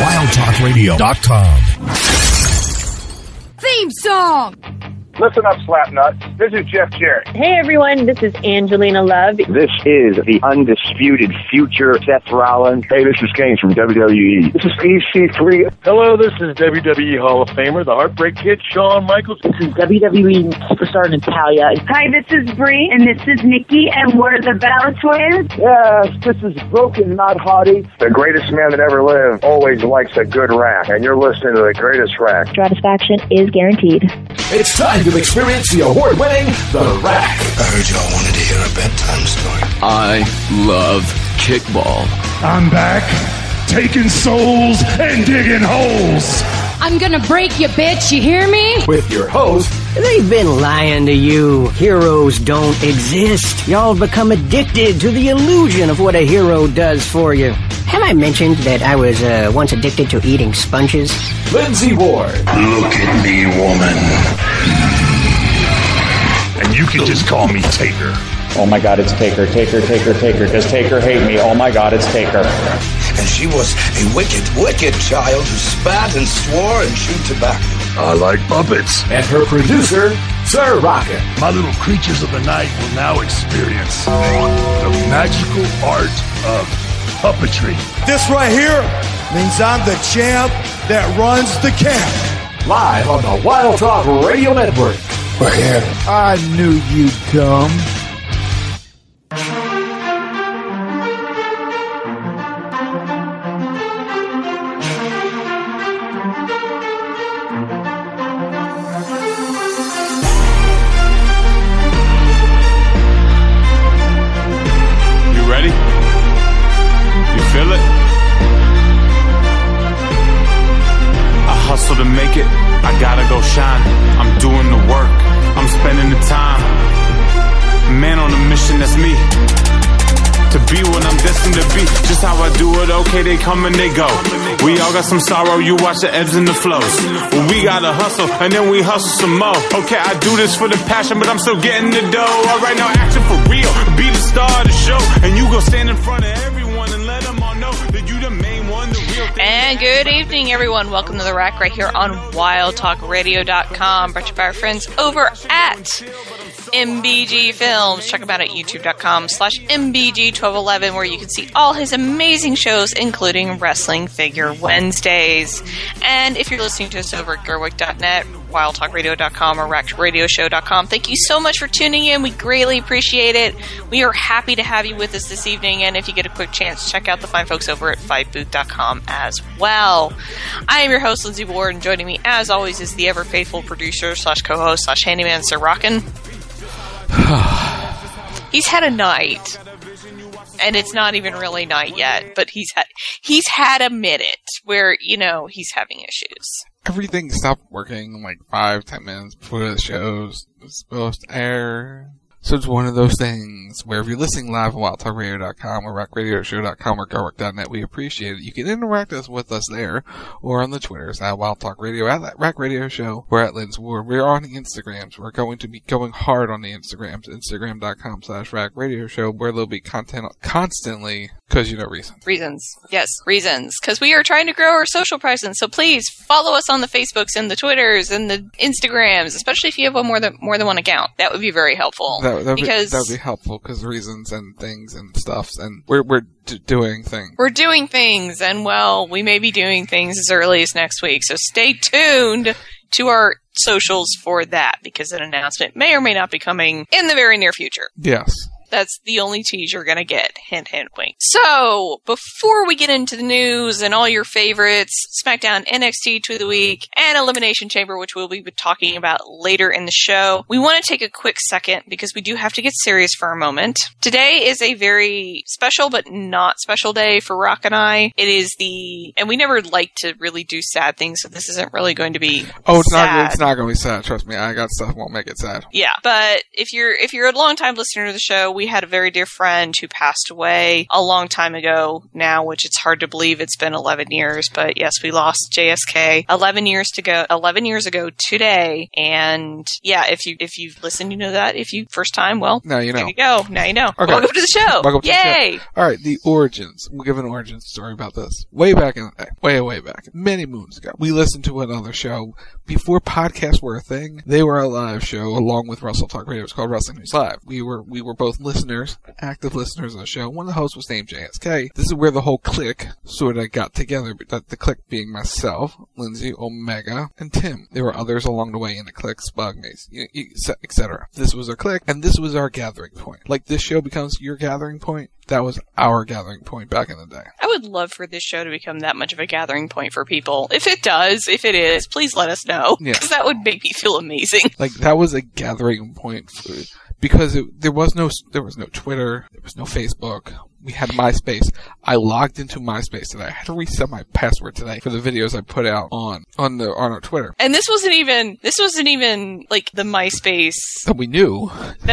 WildTalkRadio.com. Theme song! Listen up, Slapnuts. This is Jeff Jarrett. Hey, everyone. This is Angelina Love. This is the undisputed future Seth Rollins. Hey, this is Kane from WWE. This is EC3. Hello, this is WWE Hall of Famer, the Heartbreak Kid, Shawn Michaels. This is WWE Superstar Natalia. Hi, this is Bree, and this is Nikki, and we're the Bella Twins. Yes, this is Broken Not Hottie. The greatest man that ever lived always likes a good rack, and you're listening to the greatest rack. Satisfaction is guaranteed. It's time to experience the award-winning The Rack. I heard y'all wanted to hear a bedtime story. I love kickball. I'm back, taking souls and digging holes. I'm gonna break you, bitch, you hear me? With your host, They've been lying to you. Heroes don't exist. Y'all become addicted to the illusion of what a hero does for you. Have I mentioned that I was once addicted to eating sponges? Lindsay Ward. Look at me, woman. And you can just call me Taker. Oh my God, it's Taker, Taker, Taker, Taker. Does Taker hate me? Oh my God, it's Taker. And she was a wicked, wicked child who spat and swore and chewed tobacco. I like puppets. And her producer, Sir Rocket. My little creatures of the night will now experience the magical art of puppetry. This right here means I'm the champ that runs the camp. Live on the Wild Talk Radio Network. We're here. I knew you'd come. You ready? You feel it? I hustle to make it. I gotta go shine. I'm doing the work. I'm spending the time. Man on a mission, that's me. To be what I'm destined to be. Just how I do it, okay, they come and they go. We all got some sorrow, you watch the ebbs and the flows. Well, we gotta hustle, and then we hustle some more. Okay, I do this for the passion, but I'm still getting the dough. Alright, now action for real. Be the star of the show. And you go stand in front of everyone and let them all know that you the main one, the real thing. And good evening, everyone. Welcome to The Rack right here on WildTalkRadio.com. Brought to you by our friends over at MBG Films. Check him out at youtube.com/MBG1211, where you can see all his amazing shows, including Wrestling Figure Wednesdays. And if you're listening to us over at Gerwig.net, WildTalkRadio.com, or RackRadioshow.com, thank you so much for tuning in. We greatly appreciate it. We are happy to have you with us this evening, and if you get a quick chance, check out the fine folks over at FightBooth.com as well. I am your host, Lindsay Ward, and joining me, as always, is the ever-faithful producer/co-host/handyman, Sir Rockin'. He's had a night, and it's not even really night yet, but he's had a minute where, you know, he's having issues. Everything stopped working like 5-10 minutes before the show was supposed to air. So it's one of those things where if you're listening live on WildTalkRadio.com or RackRadioshow.com or Garwick.net, we appreciate it. You can interact with us there or on the Twitters at WildTalkRadio, at Rack Radio Show, we're at Lynn's Ward. We're on the Instagrams. We're going to be going hard on the Instagrams, Instagram.com/RackRadioShow, where there'll be content constantly, because you know reasons. Reasons. Yes, reasons. Because we are trying to grow our social presence. So please follow us on the Facebooks and the Twitters and the Instagrams, especially if you have more than one account. That would be very helpful. That would be helpful because reasons and things and stuffs, and we're doing things. We're doing things, and well, we may be doing things as early as next week. So stay tuned to our socials for that, because an announcement may or may not be coming in the very near future. Yes. That's the only tease you're going to get. Hint, hint, wink. So, before we get into the news and all your favorites, SmackDown, NXT Tweet of the Week, and Elimination Chamber, which we'll be talking about later in the show, we want to take a quick second because we do have to get serious for a moment. Today is a very special but not special day for Rock and I. It is and we never like to really do sad things, so this isn't really going to be sad. It's not going to be sad. Trust me, I got stuff that won't make it sad. Yeah, but if you're a long-time listener to the show, we had a very dear friend who passed away a long time ago now, which it's hard to believe it's been 11 years. But yes, we lost JSK 11 years ago today. And yeah, if you've listened, you know that. If you first time, well, now you know. There you go. Now you know. Okay. Welcome to the show. Yay! All right, the origins. We'll give an origin story about this. Way back in the day. Way back. Many moons ago. We listened to another show. Before podcasts were a thing, they were a live show along with Russell Talk Radio. It was called Wrestling News Live. We were both listeners, active listeners of the show. One of the hosts was named JSK. This is where the whole clique sort of got together. The clique being myself, Lindsay, Omega, and Tim. There were others along the way in the clique, Spug, Mace, etc. This was a clique, and this was our gathering point. Like this show becomes your gathering point. That was our gathering point back in the day. I would love for this show to become that much of a gathering point for people. If it is, please let us know. Because that would make me feel amazing. Like, that was a gathering point because there was no Twitter, there was no Facebook. We had MySpace. I logged into MySpace today. I had to reset my password today for the videos I put out on our Twitter. And this wasn't even like the MySpace that we knew.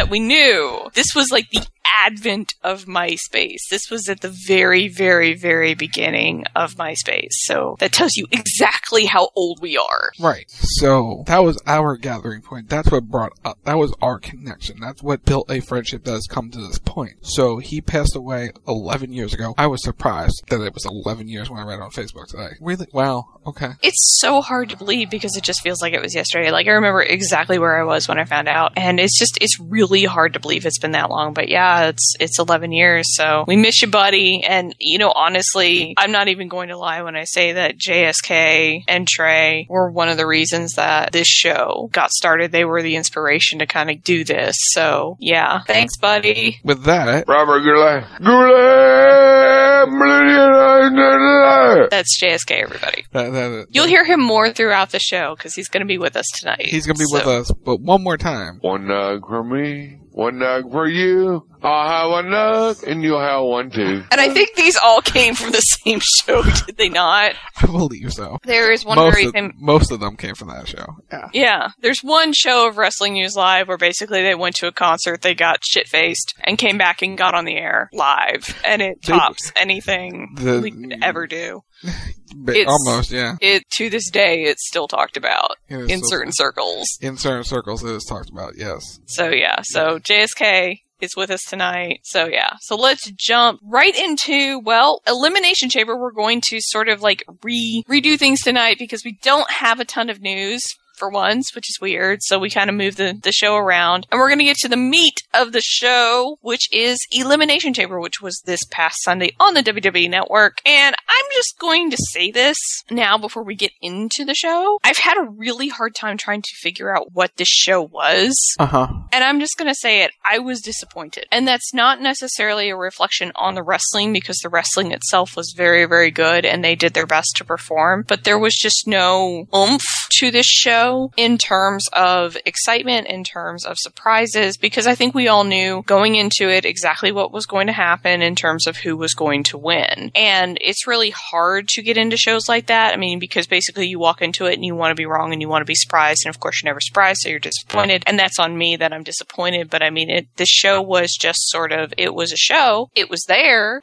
This was like the advent of MySpace. This was at the very, very, very beginning of MySpace. So that tells you exactly how old we are. Right. So that was our gathering point. That's what brought up. That was our connection. That's what built a friendship that has come to this point. So he passed away 11 years ago. I was surprised that it was 11 years when I read it on Facebook today. Really? Wow. Okay. It's so hard to believe because it just feels like it was yesterday. Like, I remember exactly where I was when I found out. And it's really hard to believe it's been that long. But yeah, it's 11 years. So we miss you, buddy. And, honestly, I'm not even going to lie when I say that JSK and Trey were one of the reasons that this show got started. They were the inspiration to kind of do this. So yeah. Thanks, buddy. With that, Robert Goulet. That's JSK, everybody. You'll hear him more throughout the show because he's going to be with us tonight. He's going to be with us, but one more time. One nug for me, one nug for you. I'll have a nug, and you'll have one too. And I think these all came from the same show, did they not? I believe so. There is one most of them came from that show. Yeah. There's one show of Wrestling News Live where basically they went to a concert, they got shit-faced, and came back and got on the air live. And it tops anything we could ever do. Almost, yeah. To this day, it's still talked about in certain circles. In certain circles, it is talked about, yes. So, yeah. So, JSK is with us tonight. So, yeah. So, let's jump right into, Elimination Chamber. We're going to sort of, redo things tonight because we don't have a ton of news for once, which is weird. So we kind of moved the show around. And we're going to get to the meat of the show, which is Elimination Chamber, which was this past Sunday on the WWE Network. And I'm just going to say this now before we get into the show. I've had a really hard time trying to figure out what this show was. And I'm just going to say it. I was disappointed. And that's not necessarily a reflection on the wrestling because the wrestling itself was very, very good and they did their best to perform. But there was just no oomph to this show in terms of excitement, in terms of surprises, because I think we all knew going into it exactly what was going to happen in terms of who was going to win. And it's really hard to get into shows like that. I mean, because basically you walk into it and you want to be wrong and you want to be surprised, and of course you're never surprised, so you're disappointed. And that's on me that I'm disappointed, but I mean, the show was just sort of, it was a show. It was there.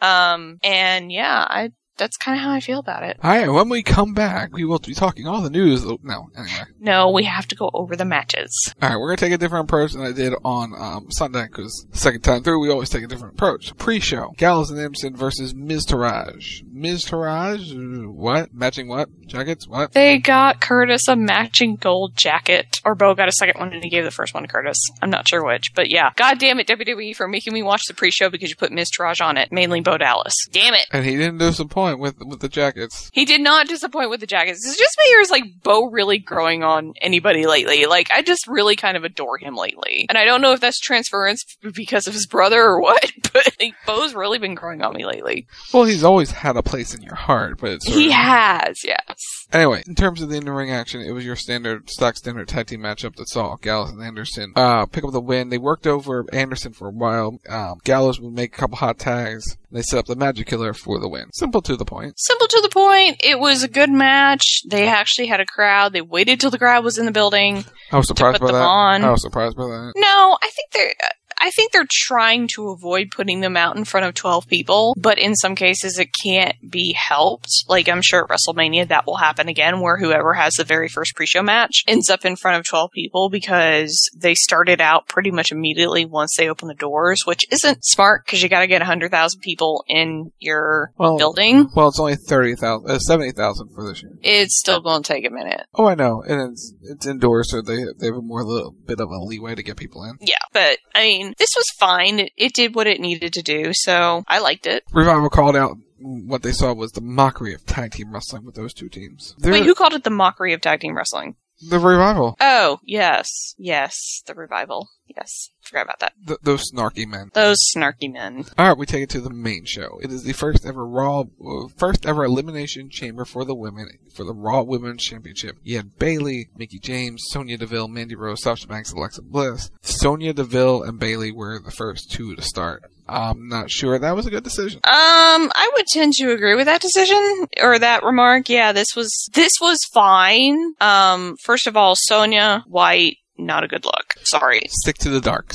And yeah, that's kind of how I feel about it. All right, when we come back, we will be talking all the news. No, anyway. No, we have to go over the matches. All right, we're going to take a different approach than I did on Sunday, because the second time through, we always take a different approach. Pre-show, Gallows and Anderson versus Miz Taraj. Miz Taraj, what? Matching what? Jackets? What? They got Curtis a matching gold jacket. Or Bo got a second one and he gave the first one to Curtis. I'm not sure which, but yeah. God damn it, WWE, for making me watch the pre-show because you put Miz Taraj on it. Mainly Bo Dallas. Damn it. And he didn't disappoint with the jackets. He did not disappoint with the jackets. It's just me, or is Bo really growing on anybody lately? I just really kind of adore him lately. And I don't know if that's transference because of his brother or what, but Bo's really been growing on me lately. Well, he's always had a place in your heart, but it's he has, yes. Anyway, in terms of the in-ring action, it was your stock standard tag team matchup that saw Gallows and Anderson pick up the win. They worked over Anderson for a while. Gallows would make a couple hot tags. They set up the Magic Killer for the win. Simple to the point. Simple to the point. It was a good match. They actually had a crowd. They waited till the crowd was in the building. I was surprised by that. I was surprised by that. No, I think I think they're trying to avoid putting them out in front of 12 people, but in some cases it can't be helped. Like, I'm sure at WrestleMania that will happen again, where whoever has the very first pre-show match ends up in front of 12 people because they started out pretty much immediately once they open the doors, which isn't smart because you got to get 100,000 people in your building. Well, it's only 70,000 for this year. It's still going to take a minute. Oh, I know. And it's indoors, so they have a little bit of a leeway to get people in. Yeah, but, I mean, this was fine. It did what it needed to do, so I liked it. Revival called out what they saw was the mockery of tag team wrestling with those two teams. Wait, who called it the mockery of tag team wrestling? The Revival. Oh, yes. Yes, the Revival. Yes. Forgot about that. Those snarky men. Those snarky men. Alright, we take it to the main show. It is the first ever Elimination Chamber for the women, for the Raw Women's Championship. You had Bayley, Mickie James, Sonya Deville, Mandy Rose, Sasha Banks, Alexa Bliss. Sonya Deville and Bayley were the first two to start. I'm not sure that was a good decision. I would tend to agree with that decision, or that remark. Yeah, this was fine. First of all, Sonya White, not a good look. Sorry. Stick to the darks.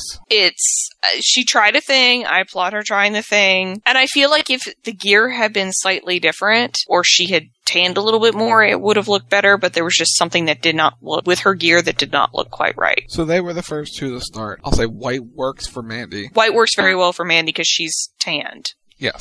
She tried a thing. I applaud her trying the thing. And I feel like if the gear had been slightly different, or she had tanned a little bit more, it would have looked better, but there was just something that did not look, with her gear, that did not look quite right. So they were the first two to start. I'll say White works for Mandy. White works very well for Mandy because she's tanned. Yes.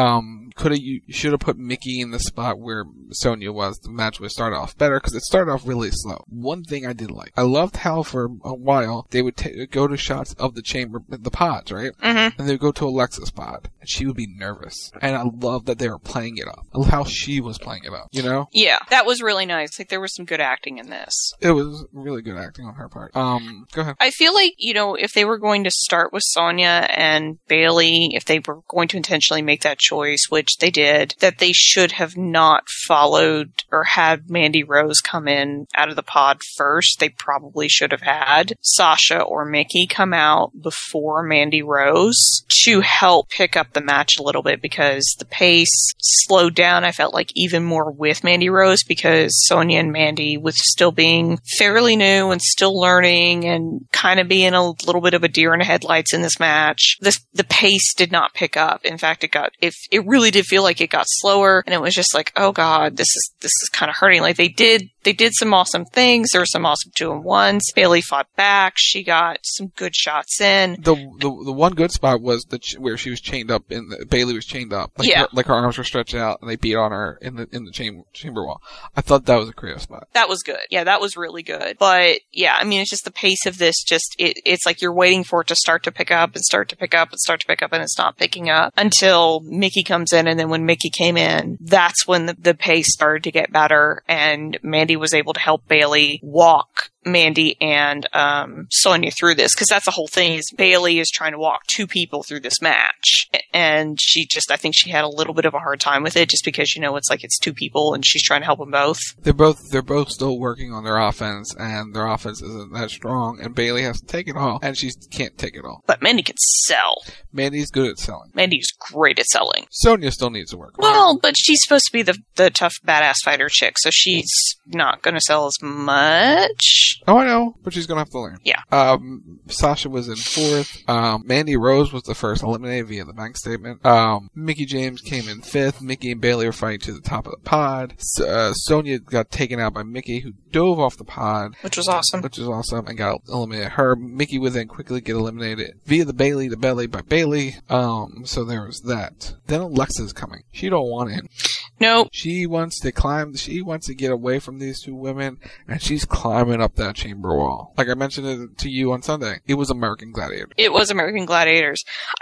You should have put Mickie in the spot where Sonya was. The match would start off better because it started off really slow. One thing I did like, I loved how for a while they would go to shots of the chamber, the pods, right? Mm-hmm. And they would go to Alexa's pod, and she would be nervous. And I loved that they were playing it up. I love how she was playing it up, you know? Yeah, that was really nice. Like, there was some good acting in this. It was really good acting on her part. Go ahead. I feel like, if they were going to start with Sonya and Bayley, if they were going to intentionally make that choice, which they did, that they should have not followed or had Mandy Rose come in out of the pod first. They probably should have had Sasha or Mickie come out before Mandy Rose to help pick up the match a little bit, because the pace slowed down, I felt like, even more with Mandy Rose, because Sonya and Mandy, with still being fairly new and still learning and kind of being a little bit of a deer in the headlights in this match, the pace did not pick up. In fact, it really did feel like it got slower, and it was just like, oh god, this is kind of hurting. Like, they did some awesome things. There were some awesome 2-on-1s. Bayley fought back. She got some good shots in. The one good spot was where she was chained up. Bayley was chained up. Like her arms were stretched out, and they beat on her in the chamber wall. I thought that was a creative spot. That was good. Yeah, that was really good. But yeah, I mean, it's just the pace of this. It's like you're waiting for it to start to pick up and start to pick up and start to pick up, and it's not picking up until Mickie comes in. And then when Mickie came in, that's when the pace started to get better, and Mandy was able to help Bayley walk Mandy and Sonya through this, because that's the whole thing, is Bayley is trying to walk two people through this match, and I think she had a little bit of a hard time with it, just because it's two people and she's trying to help them both. They're both still working on their offense, and their offense isn't that strong, and Bayley has to take it all, and she can't take it all. But Mandy can sell. Mandy's good at selling. Mandy's great at selling. Sonya still needs to work. Well, but she's supposed to be the tough badass fighter chick, so she's not going to sell as much. Oh, I know, but she's gonna have to learn. Yeah. Sasha was in fourth. Mandy Rose was the first eliminated via the bank statement. Mickie James came in fifth. Mickie and Bayley were fighting to the top of the pod. Sonya got taken out by Mickie, who dove off the pod. Which was awesome, and got eliminated. Mickie would then quickly get eliminated via the Bayley to Belly by Bayley. So there was that. Then Alexa's coming. She don't want in. Nope. She wants to climb. She wants to get away from these two women, and she's climbing up that chamber wall. Like I mentioned it to you on Sunday, it was American Gladiator. It was American Gladiators.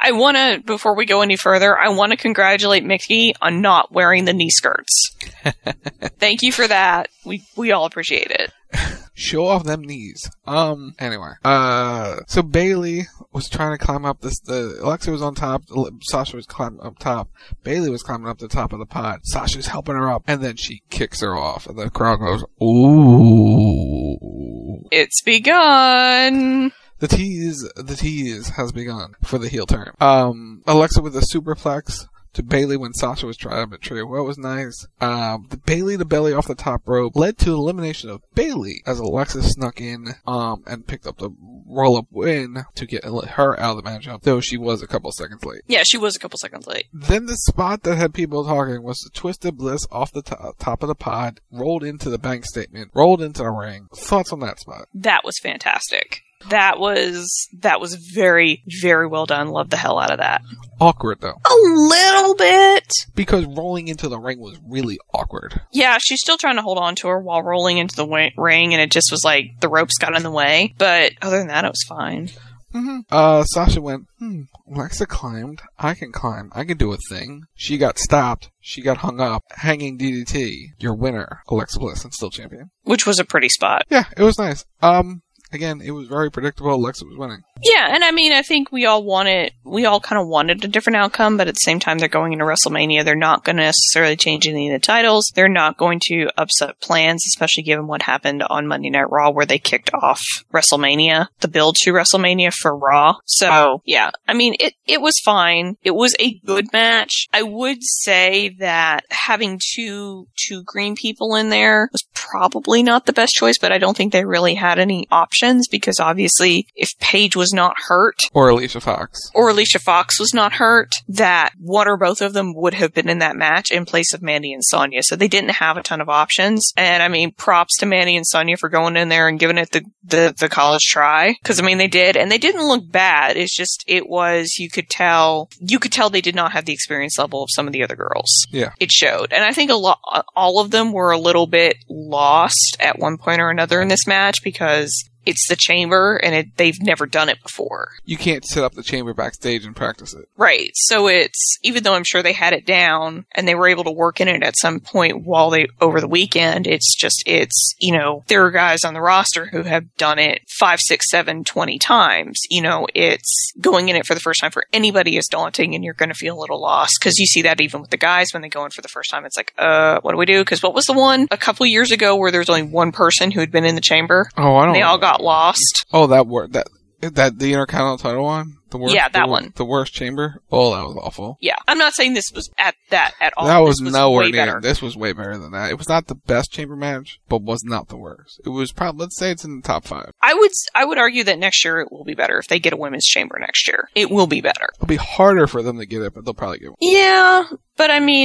Before we go any further, I want to congratulate Mickie on not wearing the knee skirts. Thank you for that. We all appreciate it. Show off them knees. Anyway. So Bayley was trying to climb up Alexa was on top, Sasha was climbing up top, Bayley was climbing up the top of the pod, Sasha's helping her up, and then she kicks her off, and the crowd goes, ooh. It's begun. The tease has begun for the heel turn. Alexa with a superplex to Bayley when Sasha was trying to betray. What was nice? The Bayley to belly off the top rope led to elimination of Bayley as Alexa snuck in and picked up the roll-up win to get her out of the matchup, though she was a couple seconds late. Yeah, she was a couple seconds late. Then the spot that had people talking was the Twisted Bliss off the top of the pod, rolled into the bank statement, rolled into the ring. Thoughts on that spot? That was fantastic. That was very, very well done. Loved the hell out of that. Awkward, though. A little bit. Because rolling into the ring was really awkward. Yeah, she's still trying to hold on to her while rolling into the ring, and it just was like the ropes got in the way. But other than that, it was fine. Mm-hmm. Sasha went, Alexa climbed. I can climb. I can do a thing. She got stopped. She got hung up. Hanging DDT. Your winner, Alexa Bliss, and still champion. Which was a pretty spot. Yeah, it was nice. Again, it was very predictable. Alexa was winning. Yeah, and I mean, I think we all kind of wanted a different outcome, but at the same time, they're going into WrestleMania. They're not going to necessarily change any of the titles. They're not going to upset plans, especially given what happened on Monday Night Raw, where they kicked off WrestleMania, the build to WrestleMania for Raw. So, yeah, I mean, it was fine. It was a good match. I would say that having two green people in there was probably not the best choice, but I don't think they really had any options, because obviously, if Paige was not hurt, or Alicia Fox was not hurt, that one or both of them would have been in that match in place of Mandy and Sonya. So they didn't have a ton of options. And I mean, props to Mandy and Sonya for going in there and giving it the college try. Because I mean, they did, and they didn't look bad. It's just, you could tell they did not have the experience level of some of the other girls. Yeah. It showed. And I think all of them were a little bit lost at one point or another in this match, because it's the Chamber, and they've never done it before. You can't set up the Chamber backstage and practice it. Right. So even though I'm sure they had it down, and they were able to work in it at some point over the weekend, there are guys on the roster who have done it 5, 6, 7, 20 times. It's going in it for the first time for anybody is daunting, and you're going to feel a little lost, because you see that even with the guys when they go in for the first time. It's like, what do we do? Because what was the one a couple years ago where there was only one person who had been in the Chamber? Oh, I don't know. They all got lost. Oh, that the Intercontinental title one? That one. The worst Chamber? Oh, that was awful. Yeah. I'm not saying this was at that at all. That was nowhere near. This was way better than that. It was not the best Chamber match, but was not the worst. It was probably, let's say it's in the top 5. I would argue that next year it will be better if they get a women's Chamber next year. It will be better. It'll be harder for them to get it, but they'll probably get one. Yeah, but I mean,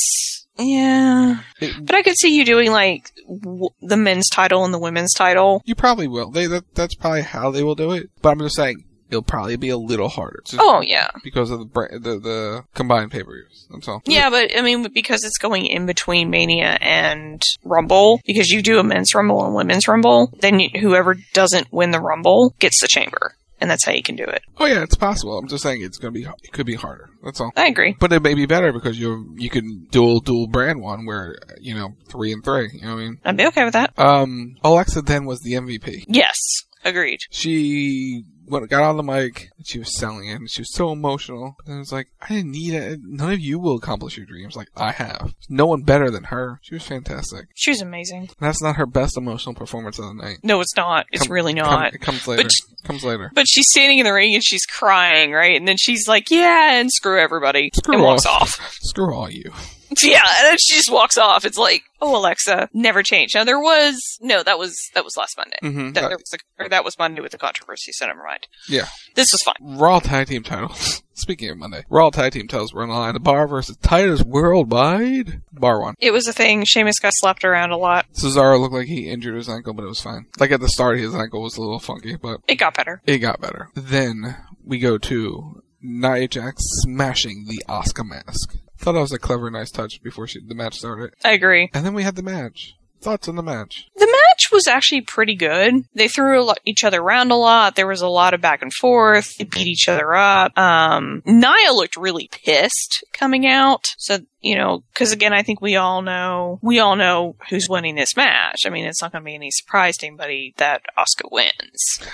but I could see you doing like the men's title and the women's title. You probably will. That's probably how they will do it. But I'm just saying, it'll probably be a little harder. Yeah. Because of the combined pay-per-views. That's all. Yeah, but I mean, because it's going in between Mania and Rumble, because you do a men's Rumble and women's Rumble, then whoever doesn't win the Rumble gets the Chamber. And that's how you can do it. Oh yeah, it's possible. I'm just saying it could be harder. That's all. I agree. But it may be better because you can dual brand one where 3 and 3. You know what I mean? I'd be okay with that. Alexa then was the MVP. Yes, agreed. She got on the mic and she was selling it, and she was so emotional. And it was like, I didn't need it. None of you will accomplish your dreams like I have. No one better than her. She was fantastic. She was amazing. And that's not her best emotional performance of the night. No, it's not. It's really not. It comes later. Comes later. But she's standing in the ring and she's crying, right? And then she's like, yeah, and screw everybody. And walks off. Screw all you. Yeah, and then she just walks off. It's like, oh, Alexa, never change. Now that was last Monday. Mm-hmm. That was Monday with the controversy, so never mind. Yeah. This was fine. Raw Tag Team titles. Speaking of Monday, Raw Tag Team titles were on the line. The Bar versus Titus Worldwide. Bar won. It was a thing. Sheamus got slapped around a lot. Cesaro looked like he injured his ankle, but it was fine. Like at the start, his ankle was a little funky, but it got better. Then we go to Nia Jax smashing the Asuka mask. Thought that was a clever, nice touch before the match started. I agree. And then we had the match. Thoughts on the match? The match was actually pretty good. They threw each other around a lot. There was a lot of back and forth. They beat each other up. Nia looked really pissed coming out. So, because again, I think we all know who's winning this match. I mean, it's not going to be any surprise to anybody that Asuka wins.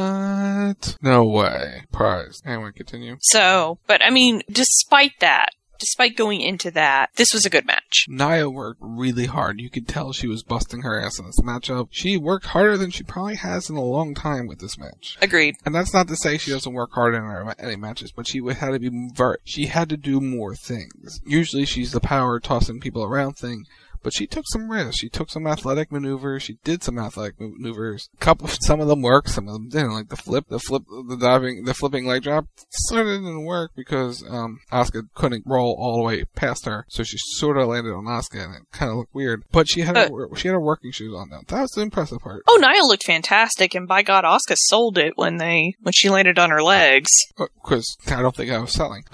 What? No way. Prize. Anyway, continue. So, but I mean, despite that, despite going into that, this was a good match. Nia worked really hard. You could tell she was busting her ass in this matchup. She worked harder than she probably has in a long time with this match. Agreed. And that's not to say she doesn't work hard in any matches, but she had to do more things. Usually she's the power tossing people around thing. But she took some risks. She took some athletic maneuvers. She did some athletic maneuvers. Some of them worked, some of them didn't. Like the flipping leg drop sort of didn't work because Asuka couldn't roll all the way past her, so she sort of landed on Asuka, and it kind of looked weird. But she had her working shoes on though. That was the impressive part. Oh, Nia looked fantastic, and by God, Asuka sold it when she landed on her legs. Because I don't think I was selling.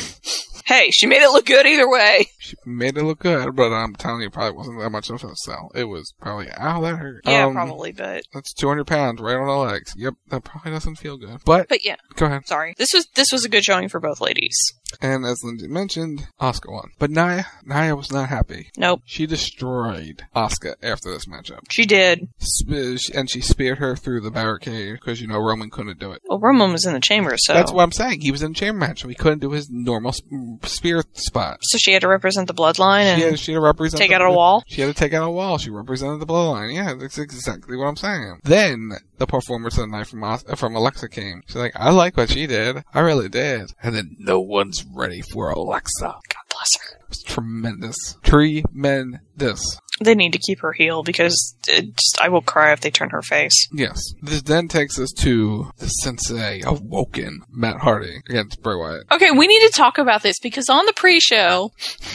Hey, she made it look good either way. She made it look good, but I'm telling you, it probably wasn't that much of a sell. It was probably, ow, that hurt. Yeah, probably, but... That's 200 pounds right on the legs. Yep, that probably doesn't feel good. But yeah. Go ahead. Sorry. This was a good showing for both ladies. And as Lindsay mentioned, Asuka won. But Nia was not happy. Nope. She destroyed Asuka after this matchup. She did. And she speared her through the barricade because, Roman couldn't do it. Well, Roman was in the chamber, so... That's what I'm saying. He was in the chamber match, so he couldn't do his normal spear spot. So she had to represent the bloodline and she had to represent take out a wall? She had to take out a wall. She represented the bloodline. Yeah, that's exactly what I'm saying. Then the performance of the night from Alexa came. She's like, I like what she did. I really did. And then no one's ready for Alexa. God bless her. It was tremendous. Tremendous. They need to keep her heel because I will cry if they turn her face. Yes. This then takes us to the Sensei Awoken, Matt Hardy against Bray Wyatt. Okay, we need to talk about this because on the pre-show,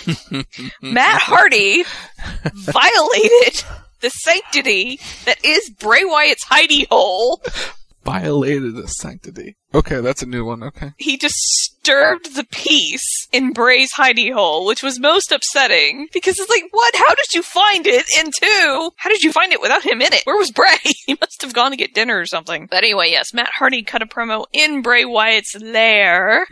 Matt Hardy violated the sanctity that is Bray Wyatt's hidey hole. Violated the sanctity. Okay, that's a new one. Okay. He disturbed the peace in Bray's hidey hole, which was most upsetting because it's like, what? How did you find it? And two, how did you find it without him in it? Where was Bray? He must have gone to get dinner or something. But anyway, yes, Matt Hardy cut a promo in Bray Wyatt's lair.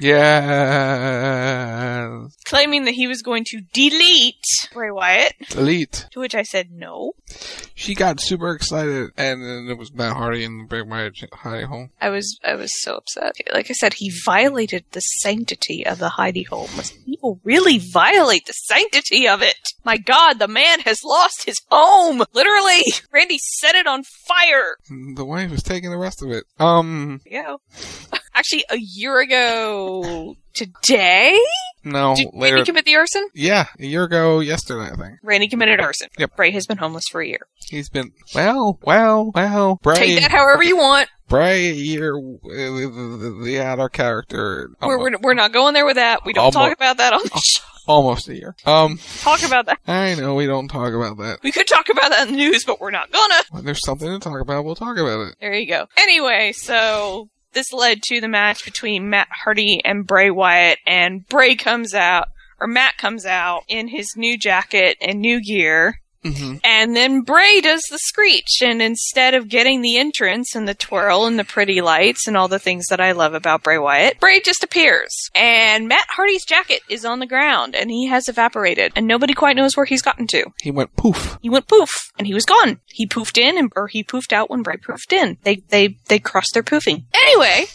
Yeah. Claiming that he was going to delete Bray Wyatt. Delete. To which I said no. She got super excited, and then it was Matt Hardy in Bray Wyatt hidey hole. I was so upset. Like I said, he violated the sanctity of the hidey hole. Must people really violate the sanctity of it? My God, the man has lost his home! Literally! Randy set it on fire! The wife was taking the rest of it. Yeah. Actually, a year ago today? No, Did later. Randy commit the arson? Yeah, a year ago yesterday, I think. Randy committed arson. Yep. Bray has been homeless for a year. He's been, well, Bray. Take that however you want. Bray, a year, the other character. We're not going there with that. We don't talk about that on the show. Almost a year. Talk about that. I know, we don't talk about that. We could talk about that in the news, but we're not gonna. When there's something to talk about, we'll talk about it. There you go. Anyway, so this led to the match between Matt Hardy and Bray Wyatt, and Matt comes out in his new jacket and new gear. Mm-hmm. And then Bray does the screech, and instead of getting the entrance and the twirl and the pretty lights and all the things that I love about Bray Wyatt, Bray just appears. And Matt Hardy's jacket is on the ground, and he has evaporated, and nobody quite knows where he's gotten to. He went poof. And he was gone. He poofed in, or he poofed out when Bray poofed in. They crossed their poofing. Anyway,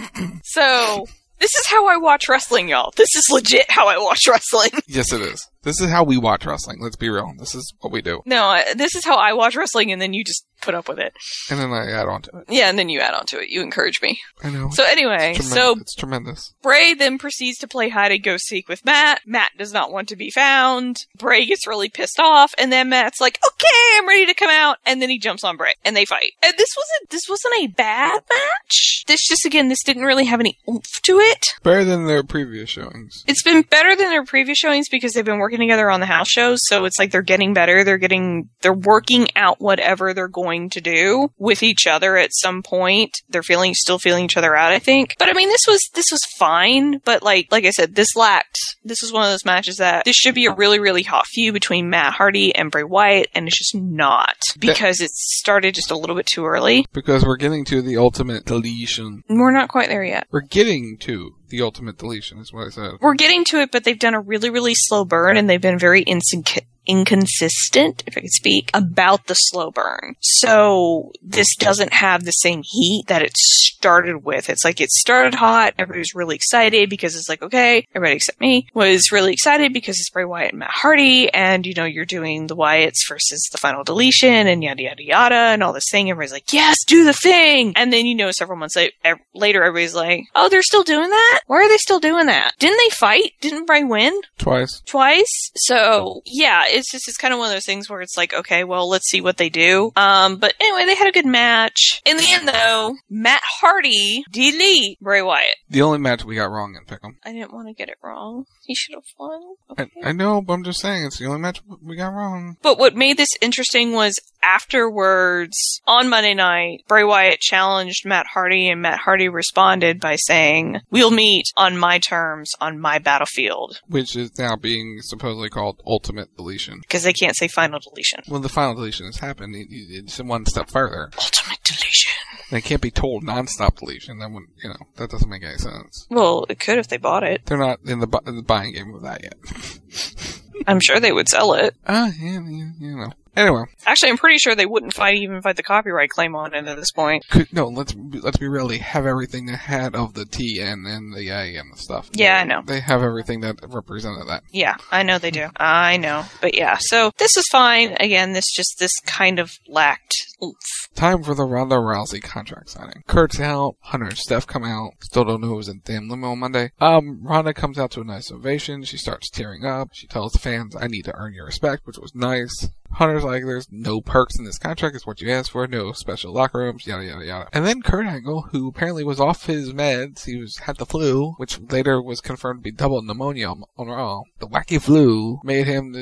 so this is how I watch wrestling, y'all. This is legit how I watch wrestling. Yes, it is. This is how we watch wrestling. Let's be real. This is what we do. No, this is how I watch wrestling, and then you just put up with it. And then I add on to it. Yeah, and then you add on to it. You encourage me. I know. So anyway, it's tremendous. Bray then proceeds to play hide and go seek with Matt. Matt does not want to be found. Bray gets really pissed off, and then Matt's like, okay, I'm ready to come out, and then he jumps on Bray, and they fight. And this wasn't a bad match. This didn't really have any oomph to it. Better than their previous showings. It's been better than their previous showings because they've been working together on the house shows, so it's like they're getting better. They're working out whatever they're going to do with each other at some point. They're still feeling each other out, I think. But I mean, this was fine, but like I said, this was one of those matches that this should be a really, really hot feud between Matt Hardy and Bray Wyatt, and it's just not because it started just a little bit too early. Because we're getting to the ultimate deletion. We're not quite there yet. We're getting to the ultimate deletion is what I said. We're getting to it, but they've done a really, really slow burn, and they've been very inconsistent, if I could speak, about the slow burn. So this doesn't have the same heat that it started with. It's like it started hot, everybody was really excited because it's like, okay, everybody except me was really excited because it's Bray Wyatt and Matt Hardy, and you know, you're doing the Wyatts versus the Final Deletion and yada yada yada and all this thing. Everybody's like, yes, do the thing! And then, you know, several months later, everybody's like, oh, they're still doing that? Why are they still doing that? Didn't they fight? Didn't Bray win? Twice. So, yeah, it's kind of one of those things where it's like, okay, well, let's see what they do. But anyway, they had a good match. In the end, though, Matt Hardy delete Bray Wyatt. The only match we got wrong in Pick'em. I didn't want to get it wrong. He should have won. Okay. I know, but I'm just saying, it's the only match we got wrong. But what made this interesting was afterwards, on Monday night, Bray Wyatt challenged Matt Hardy, and Matt Hardy responded by saying, we'll meet on my terms, on my battlefield. Which is now being supposedly called Ultimate Deletion. Because they can't say Final Deletion. Well, the Final Deletion has happened. It's one step further. Ultimate Deletion. They can't be told non-stop deletion. That wouldn't, you know, that doesn't make any sense. Well, it could if they bought it. They're not in the buying game with that yet. I'm sure they would sell it. Yeah, you know. Anyway. Actually, I'm pretty sure they wouldn't even fight the copyright claim on it at this point. No, let's be real. They have everything ahead of the T and the A and the stuff. Yeah, I know. They have everything that represented that. Yeah, I know they do. I know. But yeah, so this is fine. Again, this kind of lacked oomph. Time for the Ronda Rousey contract signing. Kurt's out. Hunter and Steph come out. Still don't know who was in damn limo on Monday. Ronda comes out to a nice ovation. She starts tearing up. She tells the fans, I need to earn your respect, which was nice. Hunter's like, there's no perks in this contract. It's what you asked for. No special locker rooms, yada, yada, yada. And then Kurt Angle, who apparently was off his meds, had the flu, which later was confirmed to be double pneumonia on Raw. The wacky flu made him,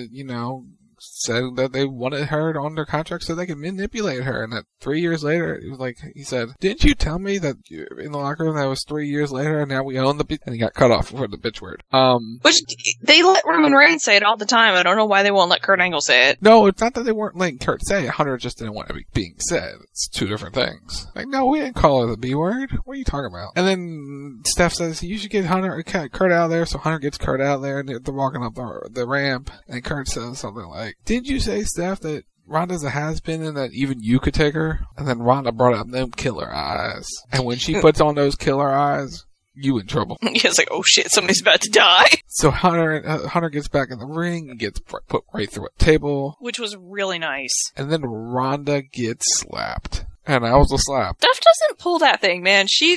said that they wanted her on their contract so they could manipulate her, and that 3 years later, it was like, he said, didn't you tell me that in the locker room that was 3 years later, and now we own the bitch? And he got cut off for the bitch word. Which, they let Roman Reigns say it all the time. I don't know why they won't let Kurt Angle say it. No, it's not that they weren't letting Kurt say it. Hunter just didn't want it being said. It's two different things. Like, no, we didn't call her the B word. What are you talking about? And then Steph says, you should get Kurt out of there, so Hunter gets Kurt out of there, and they're walking up the ramp, and Kurt says something like, didn't you say, Steph, that Ronda's a has-been and that even you could take her? And then Ronda brought up them killer eyes. And when she puts on those killer eyes, you in trouble. It's like, oh shit, somebody's about to die. So Hunter gets back in the ring and gets put right through a table. Which was really nice. And then Ronda gets slapped. And I was a slap. Steph doesn't pull that thing, man. She'll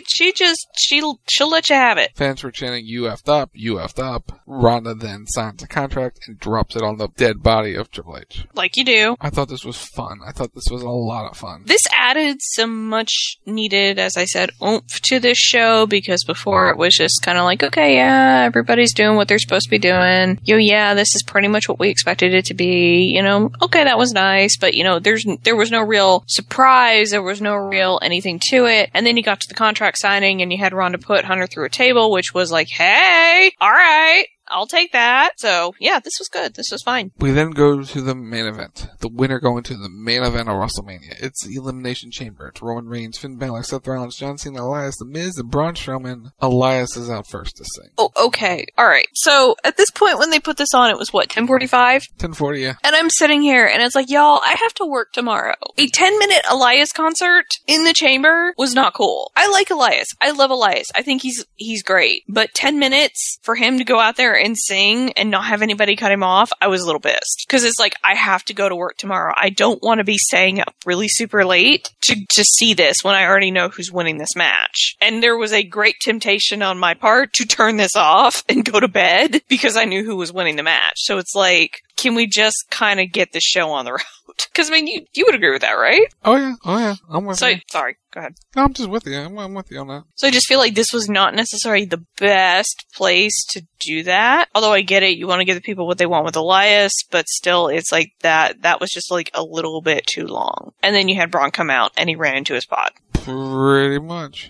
let you have it. Fans were chanting, you effed up, you effed up. Ronda then signs a contract and drops it on the dead body of Triple H. Like you do. I thought this was fun. I thought this was a lot of fun. This added some much needed, as I said, oomph to this show, because before it was just kind of like, okay, yeah, everybody's doing what they're supposed to be doing. Yeah, this is pretty much what we expected it to be. Okay, that was nice, but there was no real surprise. There was no real anything to it. And then you got to the contract signing and you had Ronda put Hunter through a table, which was like, hey, all right, I'll take that. So, yeah, this was good. This was fine. We then go to the main event. The winner going to the main event of WrestleMania. It's the Elimination Chamber. It's Roman Reigns, Finn Balor, Seth Rollins, John Cena, Elias, The Miz, and Braun Strowman. Elias is out first to sing. Oh, okay. All right. So, at this point when they put this on, it was what, 10:45? 10:40, yeah. And I'm sitting here and it's like, y'all, I have to work tomorrow. A 10-minute Elias concert in the chamber was not cool. I like Elias. I love Elias. I think he's great. But 10 minutes for him to go out there and sing and not have anybody cut him off, I was a little pissed. Because it's like, I have to go to work tomorrow. I don't want to be staying up really super late to see this when I already know who's winning this match. And there was a great temptation on my part to turn this off and go to bed because I knew who was winning the match. So it's like, can we just kind of get the show on the road? Because, I mean, you would agree with that, right? Oh, yeah. I'm with you. Sorry, go ahead. No, I'm just with you. I'm with you on that. So I just feel like this was not necessarily the best place to do that. Although I get it, you want to give the people what they want with Elias, but still, it's like that was just like a little bit too long. And then you had Braun come out, and he ran into his pod. Pretty much.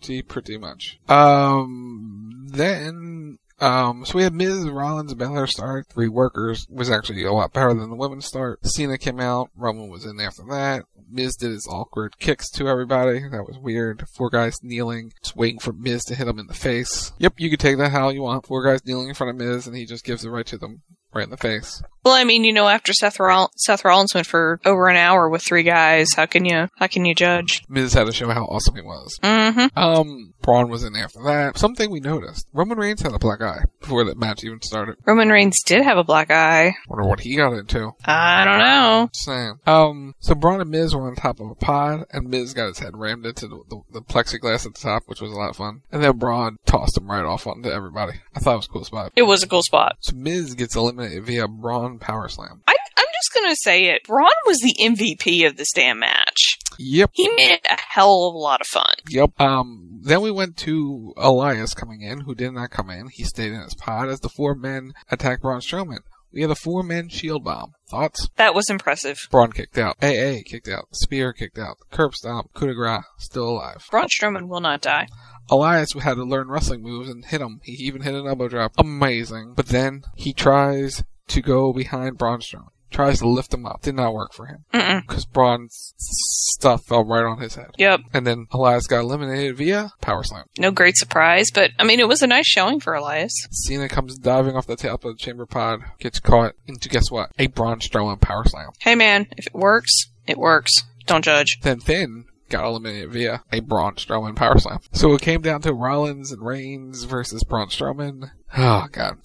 Then... so we had Miz, Rollins, Balor start. 3 workers was actually a lot better than the women's start. Cena came out. Roman was in after that. Miz did his awkward kicks to everybody. That was weird. 4 guys kneeling, just waiting for Miz to hit him in the face. Yep, you can take that how you want. 4 guys kneeling in front of Miz, and he just gives it right to them. right in the face. Well, I mean, after Seth Rollins went for over an hour with 3 guys, how can you judge? Miz had to show how awesome he was. Mm-hmm. Braun was in after that. Something we noticed. Roman Reigns had a black eye before that match even started. Roman Reigns did have a black eye. Wonder what he got into. I don't know. Just saying. So Braun and Miz were on top of a pod, and Miz got his head rammed into the plexiglass at the top, which was a lot of fun. And then Braun tossed him right off onto everybody. I thought it was a cool spot. It was a cool spot. So Miz gets eliminated via Braun power slam. I'm just gonna say it. Braun was the MVP of this damn match. Yep. He made it a hell of a lot of fun. Yep. Then we went to Elias coming in, who did not come in. He stayed in his pod as the 4 men attacked Braun Strowman. We had a 4-man shield bomb. Thoughts? That was impressive. Braun kicked out. AA kicked out. Spear kicked out. Curb stomp. Coup de grace. Still alive. Braun Strowman will not die. Elias had to learn wrestling moves and hit him. He even hit an elbow drop. Amazing. But then he tries to go behind Braun Strowman. Tries to lift him up. Did not work for him. Because Braun's stuff fell right on his head. Yep. And then Elias got eliminated via power slam. No great surprise, but I mean, it was a nice showing for Elias. Cena comes diving off the top of the chamber pod, gets caught into, guess what? A Braun Strowman power slam. Hey man, if it works, it works. Don't judge. Then Finn got eliminated via a Braun Strowman power slam. So it came down to Rollins and Reigns versus Braun Strowman. Oh god.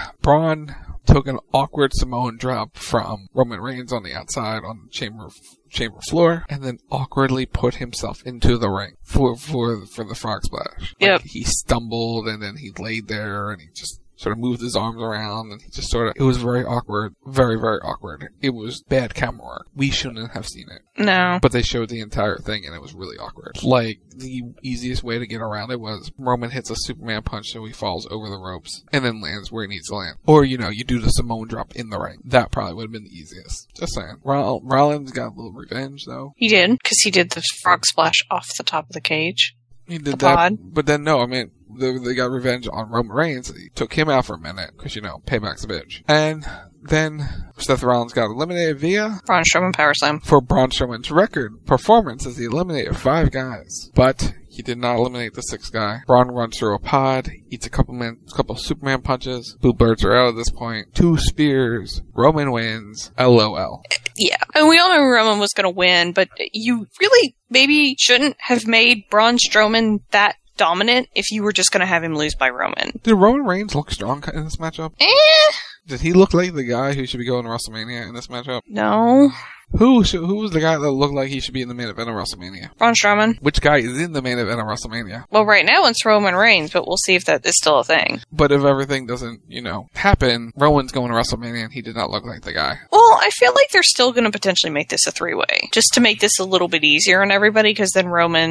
Braun took an awkward Samoan drop from Roman Reigns on the outside on the chamber floor, and then awkwardly put himself into the ring for the frog splash. Yep. He stumbled, and then he laid there, and he just sort of moved his arms around, and he just it was very awkward. Very, very awkward. It was bad camera work. We shouldn't have seen it. No. But they showed the entire thing, and it was really awkward. Like, the easiest way to get around it was Roman hits a Superman punch so he falls over the ropes, and then lands where he needs to land. Or, you do the Samoan drop in the ring. That probably would have been the easiest. Just saying. Rollins got a little revenge, though. He did, because he did the frog splash off the top of the cage. He did that, pod. But then, no, I mean, they got revenge on Roman Reigns. He took him out for a minute, because, payback's a bitch. And then Seth Rollins got eliminated via Braun Strowman power slam. For Braun Strowman's record performance, as he eliminated 5 guys. But he did not eliminate the 6th guy. Braun runs through a pod, eats a couple Superman punches. Blue Birds are out at this point. 2 spears. Roman wins. LOL. Yeah. And we all knew Roman was going to win, but you really maybe shouldn't have made Braun Strowman that dominant if you were just going to have him lose by Roman. Did Roman Reigns look strong in this matchup? Did he look like the guy who should be going to WrestleMania in this matchup? No. Who was the guy that looked like he should be in the main event of WrestleMania? Braun Strowman. Which guy is in the main event of WrestleMania? Well, right now it's Roman Reigns, but we'll see if that is still a thing. But if everything doesn't, happen, Roman's going to WrestleMania and he did not look like the guy. Well, I feel like they're still going to potentially make this a 3-way. Just to make this a little bit easier on everybody, because then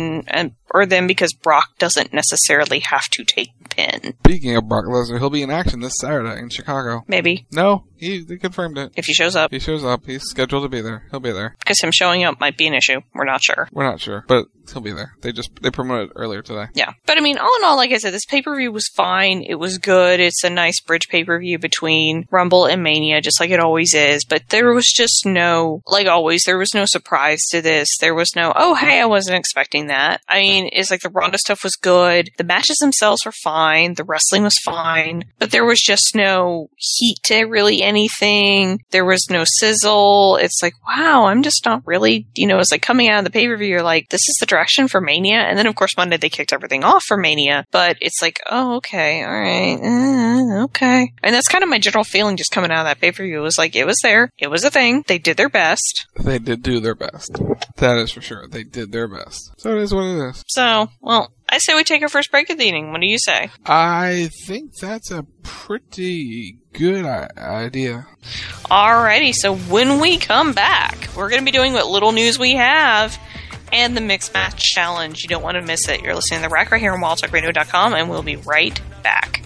because Brock doesn't necessarily have to take the pin. Speaking of Brock Lesnar, he'll be in action this Saturday in Chicago. Maybe. No, they confirmed it. If he shows up. He shows up. He's scheduled to be there. He'll be there. Because him showing up might be an issue. We're not sure. But he'll be there. They promoted it earlier today. Yeah. But I mean, all in all, like I said, this pay-per-view was fine. It was good. It's a nice bridge pay-per-view between Rumble and Mania, just like it always is. But there was just like always, there was no surprise to this. There was no, oh, hey, I wasn't expecting that. I mean, it's like the Ronda stuff was good. The matches themselves were fine. The wrestling was fine. But there was just no heat to really anything. There was no sizzle. It's like, wow, I'm just not really, it's like coming out of the pay-per-view, you're like, this is the direction for Mania. And then, of course, Monday they kicked everything off for Mania. But it's like, oh, okay, all right, okay. And that's kind of my general feeling just coming out of that pay-per-view. It was like, it was there. It was a thing. They did their best. They did do their best. That is for sure. They did their best. So it is what it is. So, well, I say we take our first break of the evening. What do you say? I think that's a pretty good idea. Alrighty, so when we come back, we're going to be doing what little news we have and the Mixed Match Challenge. You don't want to miss it. You're listening to The Rack right here on WildTalkRadio.com, and we'll be right back.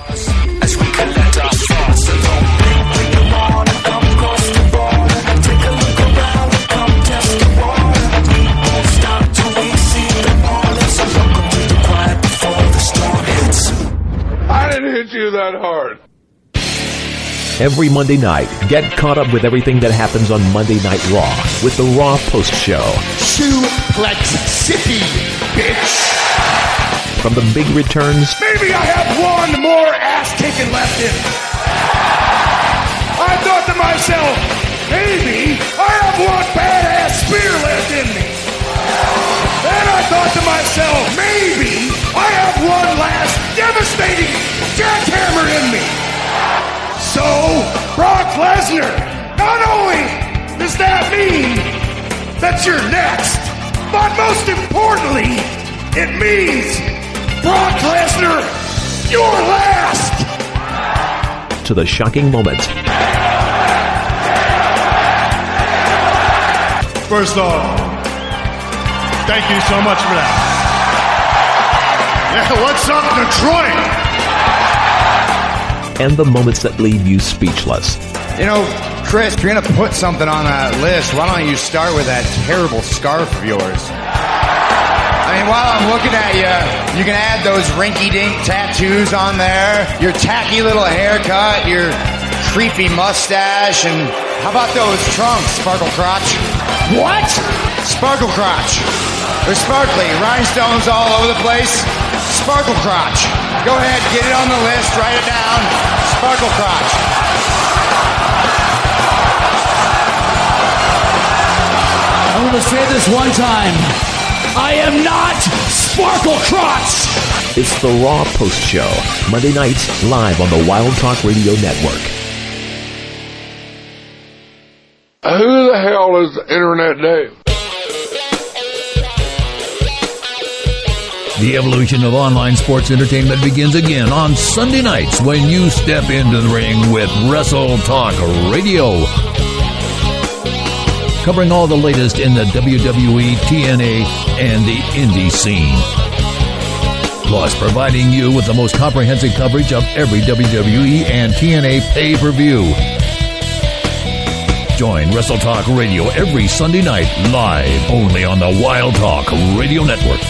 As we collect our thoughts, so don't blink when you wanna come across the border. Take a look around and come test the water. We won't stop till we see the morning. So welcome to the quiet before the storm hits. I didn't hit you that hard. Every Monday night, get caught up with everything that happens on Monday Night Raw with the Raw Post Show. Suplex City, bitch! From the big returns... Maybe I have one more ass-kicking left in I thought to myself, maybe I have one badass spear left in me. Then I thought to myself, maybe I have one last devastating jackhammer in me. So, Brock Lesnar, not only does that mean that you're next, but most importantly, it means, Brock Lesnar, you're last. To the shocking moment. First off, thank you so much for that. Yeah, what's up, Detroit? And the moments that leave you speechless. You know, Chris, if you're going to put something on that list, why don't you start with that terrible scarf of yours? I mean, while I'm looking at you, you can add those rinky-dink tattoos on there, your tacky little haircut, your creepy mustache, and how about those trunks, Sparkle Crotch? What? Sparkle Crotch. They're sparkly, rhinestones all over the place. Sparkle Crotch. Go ahead, get it on the list, write it down. Sparkle Crotch. I'm going to say this one time. I am not Sparkle Crotch! It's the Raw Post Show, Monday nights, live on the Wild Talk Radio Network. Who the hell is Internet Dave? The evolution of online sports entertainment begins again on Sunday nights when you step into the ring with Wrestle Talk Radio. Covering all the latest in the WWE, TNA, and the indie scene. Plus, providing you with the most comprehensive coverage of every WWE and TNA pay-per-view. Join Wrestle Talk Radio every Sunday night, live, only on the Wild Talk Radio Network.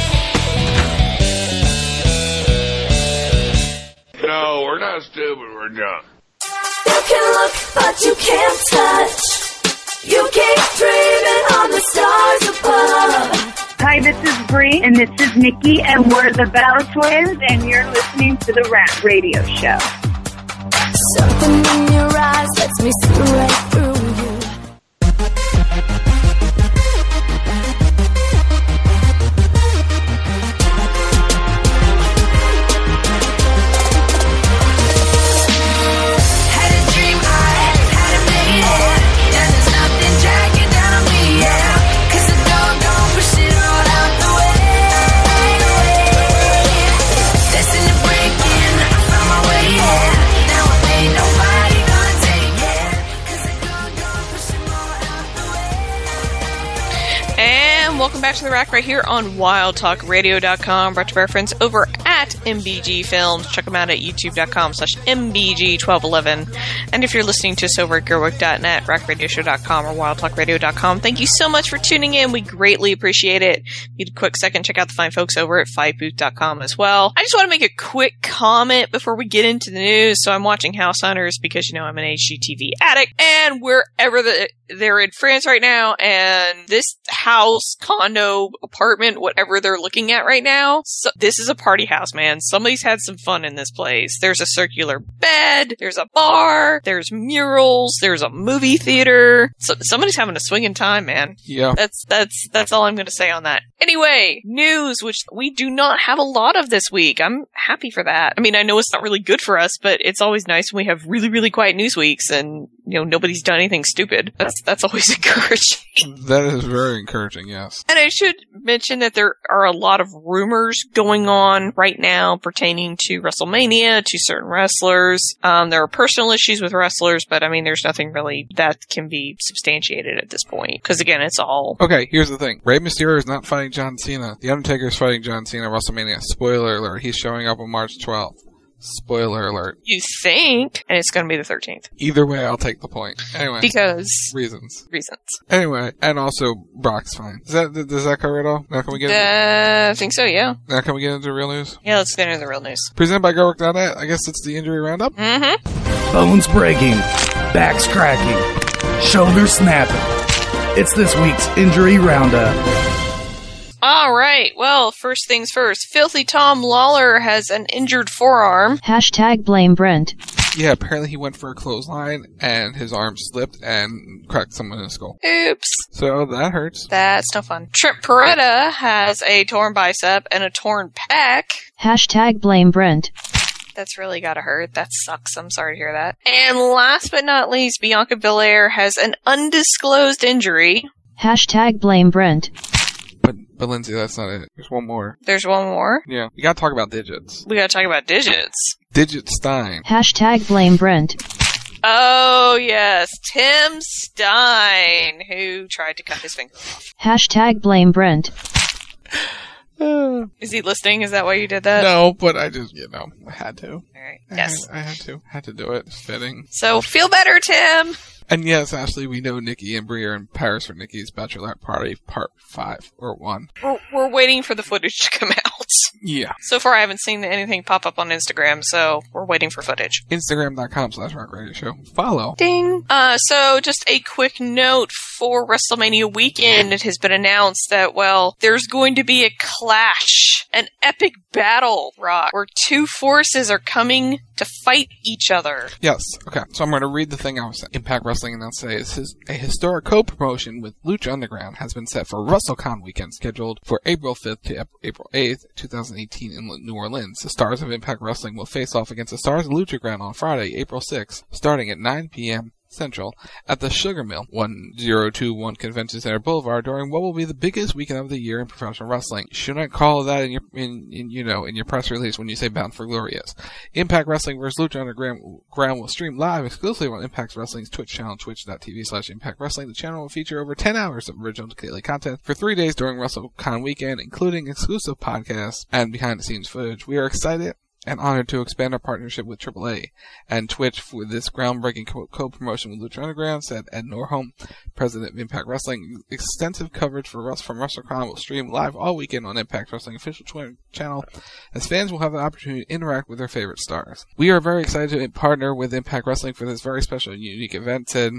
No, we're not stupid, we're dumb. You can look, but you can't touch. You keep dreaming on the stars above. Hi, this is Bree, and this is Nikki, and we're the Bella Twins, and you're listening to the Rat Radio Show. Something in your eyes lets me see right through you. Welcome back to The Rack right here on WildTalkRadio.com. Brought to our friends over at MBG Films. Check them out at YouTube.com/MBG1211. And if you're listening to us over at Gerwick.net, RackRadioshow.com, or WildTalkRadio.com, thank you so much for tuning in. We greatly appreciate it. Need a quick second, check out the fine folks over at FightBooth.com as well. I just want to make a quick comment before we get into the news. So I'm watching House Hunters because, you know, I'm an HGTV addict. And wherever they're in France right now, and this house, condo, apartment, whatever they're looking at right now, so this is a party house, man. Somebody's had some fun in this place. There's a circular bed, there's a bar, there's murals, there's a movie theater. So somebody's having a swinging time, man. Yeah. That's all I'm going to say on that. Anyway, news, which we do not have a lot of this week. I'm happy for that. I mean, I know it's not really good for us, but it's always nice when we have really, really quiet news weeks and, you know, nobody's done anything stupid. That's always encouraging. That is very encouraging, yes. And I should mention that there are a lot of rumors going on right now pertaining to WrestleMania, to certain wrestlers. There are personal issues with wrestlers, but I mean, there's nothing really that can be substantiated at this point. Because again, it's all... Okay, here's the thing. Rey Mysterio is not fighting John Cena. The Undertaker is fighting John Cena at WrestleMania. Spoiler alert. He's showing up on March 12th. Spoiler alert. You think, and it's going to be the 13th. Either way, I'll take the point. Anyway. Because... Reasons. Anyway, and also, Brock's fine. Does that cover it all? Now can we get I think so, yeah. Now can we get into real news? Yeah, let's get into the real news. Presented by Gerwick.net. I guess it's the injury roundup? Mm-hmm. Bones breaking. Backs cracking. Shoulders snapping. It's this week's injury roundup. All right. Well, first things first. Filthy Tom Lawler has an injured forearm. #blame Brent. Yeah, apparently he went for a clothesline, and his arm slipped and cracked someone in the skull. Oops. So that hurts. That's no fun. Trent Beretta has a torn bicep and a torn pec. Hashtag blame Brent. That's really gotta hurt. That sucks. I'm sorry to hear that. And last but not least, Bianca Belair has an undisclosed injury. Hashtag blame Brent. But Lindsay, that's not it. There's one more. There's one more? Yeah. We gotta talk about digits. We gotta talk about digits. Digit Stein. Hashtag blame Brent. Oh, yes. Tim Stein, who tried to cut his finger off. Hashtag blame Brent. Is he listening? Is that why you did that? No, but I just, I had to. All right. Yes. I had to do it. It's fitting. So, feel better, Tim! And yes, Ashley, we know Nikki and Brie are in Paris for Nikki's Bachelorette Party Part 5 or 1. We're waiting for the footage to come out. Yeah. So far, I haven't seen anything pop up on Instagram, so we're waiting for footage. Instagram.com/rockradioshow. Follow. Ding. So just a quick note for WrestleMania weekend. It has been announced that, well, there's going to be a clash, an epic battle, Rock, where two forces are coming to fight each other. Yes. Okay. So I'm going to read the thing I was saying. Impact Wrestling announced today a historic co-promotion with Lucha Underground has been set for WrestleCon weekend, scheduled for April 5th to April 8th, 2018 in New Orleans. The stars of Impact Wrestling will face off against the stars of Lucha Ground on Friday, April 6th, starting at 9 p.m. Central at the Sugar Mill, 1021 Convention Center Boulevard, during what will be the biggest weekend of the year in professional wrestling. You should not call that in your press release when you say Bound for Glory is. Impact Wrestling vs. Lucha Underground will stream live exclusively on Impact Wrestling's Twitch channel, twitch.tv/Impact Wrestling. The channel will feature over 10 hours of original daily content for 3 days during WrestleCon weekend, including exclusive podcasts and behind-the-scenes footage. We are excited and honored to expand our partnership with AAA and Twitch for this groundbreaking co-promotion with Lucha Underground, said Ed Norholm, president of Impact Wrestling. Extensive coverage from WrestleCon will stream live all weekend on Impact Wrestling official Twitter channel, as fans will have the opportunity to interact with their favorite stars. We are very excited to partner with Impact Wrestling for this very special and unique event, said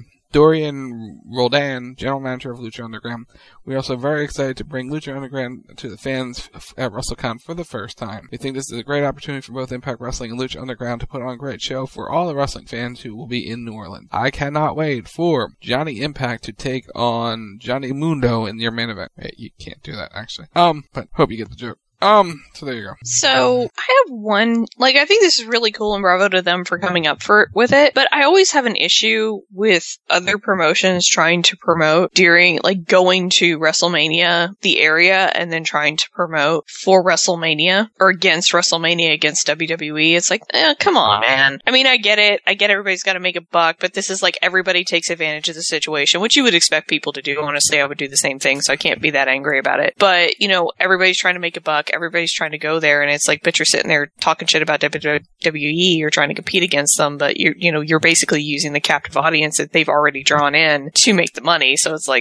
Dorian Roldan, general manager of Lucha Underground. We are also very excited to bring Lucha Underground to the fans at WrestleCon for the first time. We think this is a great opportunity for both Impact Wrestling and Lucha Underground to put on a great show for all the wrestling fans who will be in New Orleans. I cannot wait for Johnny Impact to take on Johnny Mundo in your main event. Wait, you can't do that, actually. But hope you get the joke. So there you go. So, I have one, I think this is really cool and bravo to them for coming up with it, but I always have an issue with other promotions trying to promote during, going to WrestleMania, the area, and then trying to promote for WrestleMania, or against WrestleMania against WWE. It's come on, man. I mean, I get it. I get everybody's gotta make a buck, but this is everybody takes advantage of the situation, which you would expect people to do. Honestly, I would do the same thing, so I can't be that angry about it. But, everybody's trying to make a buck. Everybody's trying to go there, and it's but you're sitting there talking shit about WWE. You're trying to compete against them, but you're basically using the captive audience that they've already drawn in to make the money. So it's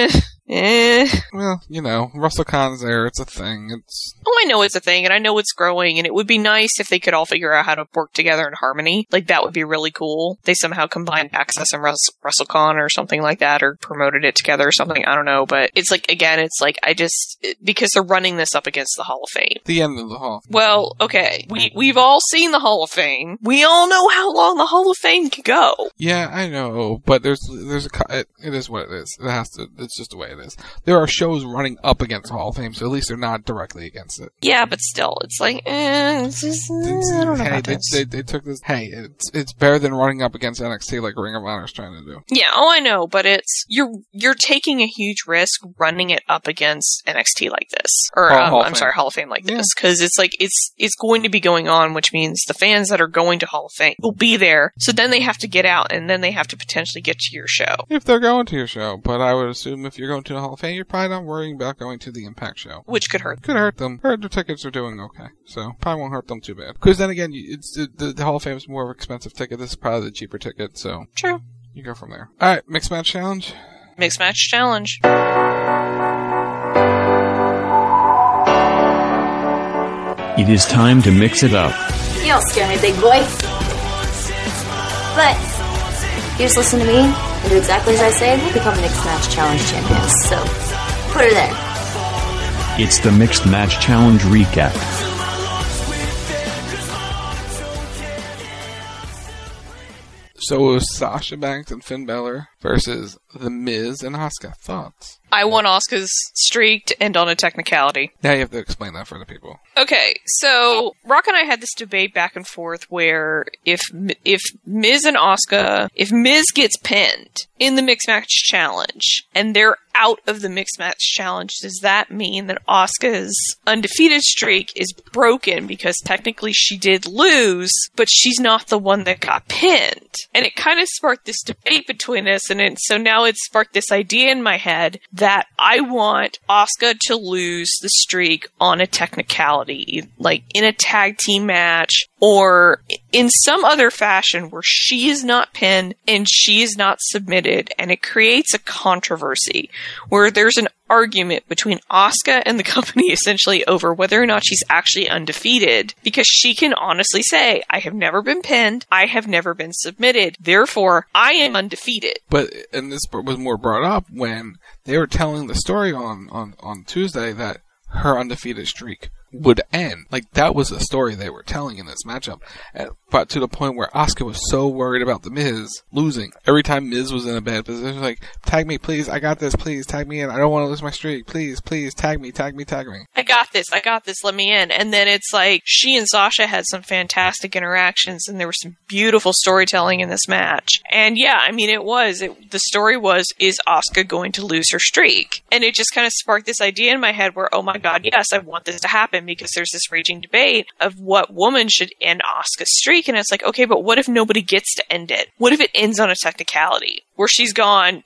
Well, WrestleCon's there. It's a thing. I know it's a thing, and I know it's growing, and it would be nice if they could all figure out how to work together in harmony. That would be really cool. They somehow combined Access and WrestleCon or something like that, or promoted it together or something. I don't know, but it's because they're running this up against the Hall of Fame. The end of the Hall. Well, okay. We've all seen the Hall of Fame. We all know how long the Hall of Fame can go. Yeah, I know, but it is what it is. It's just the way it is. There are shows running up against the Hall of Fame, so at least they're not directly against it. Yeah, but still, it's I don't know about this. They took this. Hey, it's better than running up against NXT like Ring of Honor's trying to do. Yeah, I know, but you're taking a huge risk running it up against NXT like this, or Hall of Fame like this, because it's going to be going on, which means the fans that are going to Hall of Fame will be there. So then they have to get out, and then they have to potentially get to your show. If they're going to your show, but I would assume if you're going to the Hall of Fame, you're probably not worrying about going to the Impact show, which could hurt. Could hurt them. Heard the tickets are doing okay, so probably won't hurt them too bad. Because then again, it's the Hall of Fame is more of an expensive ticket. This is probably the cheaper ticket, so true. You go from there. All right, mixed match challenge. Mixed match challenge. It is time to mix it up. You don't scare me, big boy. But you just listen to me and do exactly as I say, we'll become Mixed Match Challenge champions. So, put her there. It's the Mixed Match Challenge recap. So it was Sasha Banks and Finn Balor versus The Miz and Asuka. Thoughts? I want Asuka's streak to end on a technicality. Now you have to explain that for the people. Okay, so Rock and I had this debate back and forth where if Miz and Asuka, if Miz gets pinned in the Mixed Match Challenge and they're out of the Mixed Match Challenge, does that mean that Asuka's undefeated streak is broken because technically she did lose, but she's not the one that got pinned? And it kind of sparked this debate between us, and so now it sparked this idea in my head that I want Asuka to lose the streak on a technicality, like in a tag team match or in some other fashion where she is not pinned and she is not submitted, and it creates a controversy where there's an argument between Asuka and the company essentially over whether or not she's actually undefeated, because she can honestly say, I have never been pinned, I have never been submitted, therefore I am undefeated. And this was more brought up when they were telling the story on Tuesday that her undefeated streak would end. Like, that was the story they were telling in this matchup. But to the point where Asuka was so worried about The Miz losing. Every time Miz was in a bad position, like, tag me, please, I got this, please, tag me in. I don't want to lose my streak. Please, tag me. I got this, let me in. And then it's like, she and Sasha had some fantastic interactions, and there was some beautiful storytelling in this match. And yeah, I mean, the story was, is Asuka going to lose her streak? And it just kind of sparked this idea in my head where, oh my god, yes, I want this to happen, because there's this raging debate of what woman should end Asuka's streak. And it's like, okay, but what if nobody gets to end it? What if it ends on a technicality where she's gone,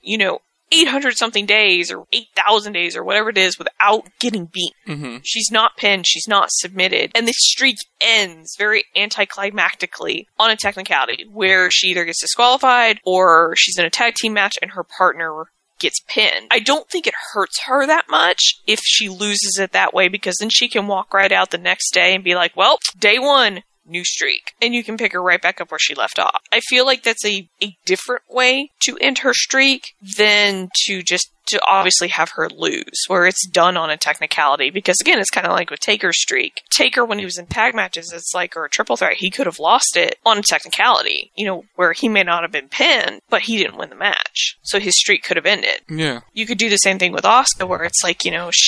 800 something days or 8,000 days or whatever it is without getting beat? Mm-hmm. She's not pinned, she's not submitted, and the streak ends very anticlimactically on a technicality where she either gets disqualified or she's in a tag team match and her partner gets pinned. I don't think it hurts her that much if she loses it that way, because then she can walk right out the next day and be like, well, day one, new streak. And you can pick her right back up where she left off. I feel like that's a different way to end her streak than to obviously have her lose, where it's done on a technicality. Because again, it's kind of like with Taker's streak. Taker, when he was in tag matches, it's like, or a triple threat, he could have lost it on a technicality, where he may not have been pinned, but he didn't win the match. So his streak could have ended. Yeah. You could do the same thing with Asuka, where it's like,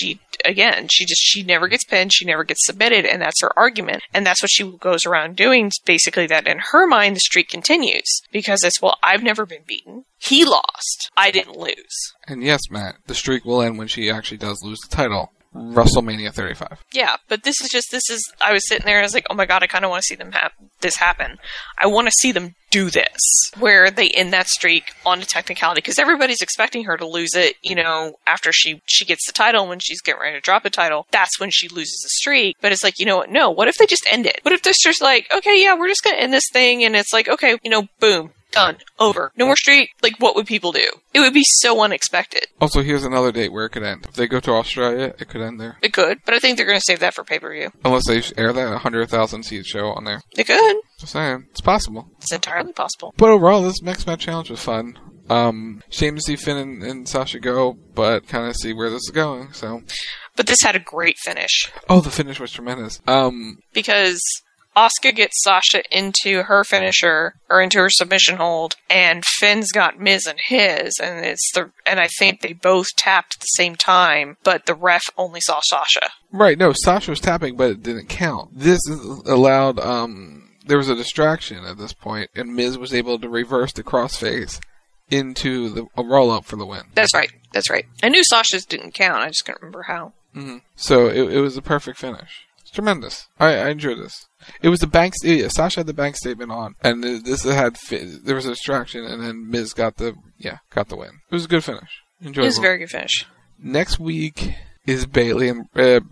she never gets pinned, she never gets submitted, and that's her argument. And that's what she goes around doing, basically, that in her mind, the streak continues. Because it's, well, I've never been beaten. He lost. I didn't lose. And yes, Matt, the streak will end when she actually does lose the title. WrestleMania 35. Yeah, but this is, I was sitting there and I was like, oh my god, I kind of want to see them this happen. I want to see them do this, where they end that streak on a technicality, because everybody's expecting her to lose it, after she gets the title, when she's getting ready to drop the title, that's when she loses the streak. But it's like, no, what if they just end it? What if they're just like, okay, yeah, we're just going to end this thing, and it's like, okay, boom. Done. Over. No more streak. Like, what would people do? It would be so unexpected. Also, here's another date where it could end. If they go to Australia, it could end there. It could, but I think they're going to save that for pay-per-view. Unless they air that 100,000 seat show on there. They could. Just saying. It's possible. It's entirely possible. But overall, this Mixed Match Challenge was fun. Shame to see Finn and Sasha go, but kind of see where this is going, so. But this had a great finish. Oh, the finish was tremendous. Because Asuka gets Sasha into her finisher, or into her submission hold, and Finn's got Miz in his, and I think they both tapped at the same time, but the ref only saw Sasha. Right, no, Sasha was tapping, but it didn't count. This allowed, there was a distraction at this point, and Miz was able to reverse the crossface into a roll-up for the win. That's right. I knew Sasha's didn't count, I just couldn't remember how. Mm-hmm. So it was a perfect finish. It's tremendous. I enjoyed this. It was the bank. Sasha had the bank statement on, and there was a distraction, and then Miz got the win. It was a good finish. Enjoyable. It was a very good finish. Next week is Braun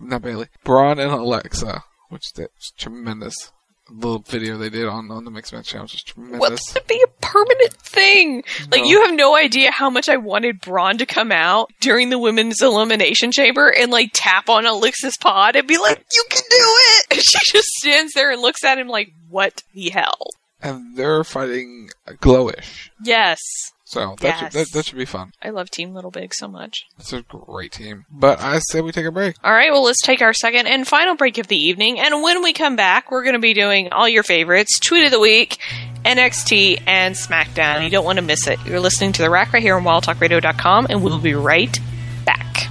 and Alexa, which is tremendous. The little video they did on the Mixed Match Challenge was tremendous. What's to be a permanent thing? No. Like, you have no idea how much I wanted Braun to come out during the Women's Elimination Chamber and, like, tap on Alexa's pod and be like, you can do it! And she just stands there and looks at him like, what the hell? And they're fighting Glowish. Yes. So that should be fun. I love Team Little Big so much. It's a great team. But I say we take a break. All right, well, let's take our second and final break of the evening. And when we come back, we're going to be doing all your favorites, Tweet of the Week, NXT, and SmackDown. You don't want to miss it. You're listening to The Rack right here on WildTalkRadio.com, and we'll be right back.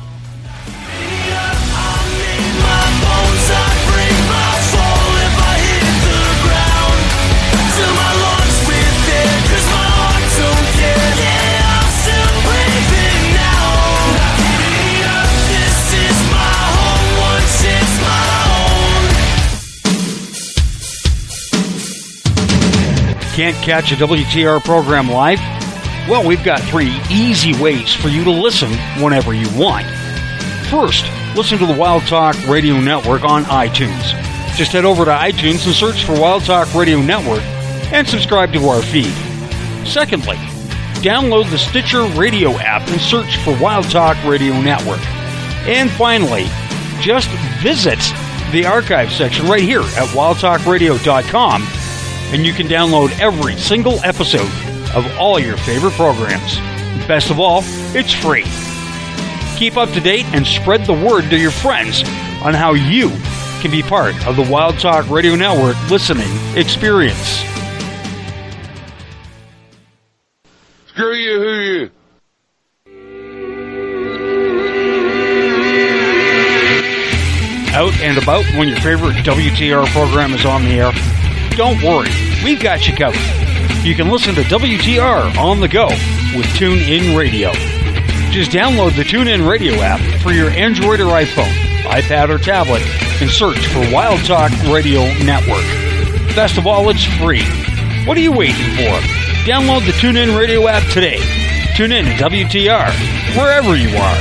Can't catch a WTR program live? Well, we've got 3 easy ways for you to listen whenever you want. First, listen to the Wild Talk Radio Network on iTunes. Just head over to iTunes and search for Wild Talk Radio Network and subscribe to our feed. Secondly, download the Stitcher Radio app and search for Wild Talk Radio Network. And finally, just visit the archive section right here at wildtalkradio.com, and you can download every single episode of all your favorite programs. Best of all, it's free. Keep up to date and spread the word to your friends on how you can be part of the Wild Talk Radio Network listening experience. Screw you, who you? Out and about when your favorite WTR program is on the air? Don't worry, we've got you covered. You can listen to WTR on the go with TuneIn Radio. Just download the TuneIn Radio app for your Android or iPhone, iPad or tablet, and search for Wild Talk Radio Network. Best of all, it's free. What are you waiting for? Download the TuneIn Radio app today. Tune in to WTR, wherever you are.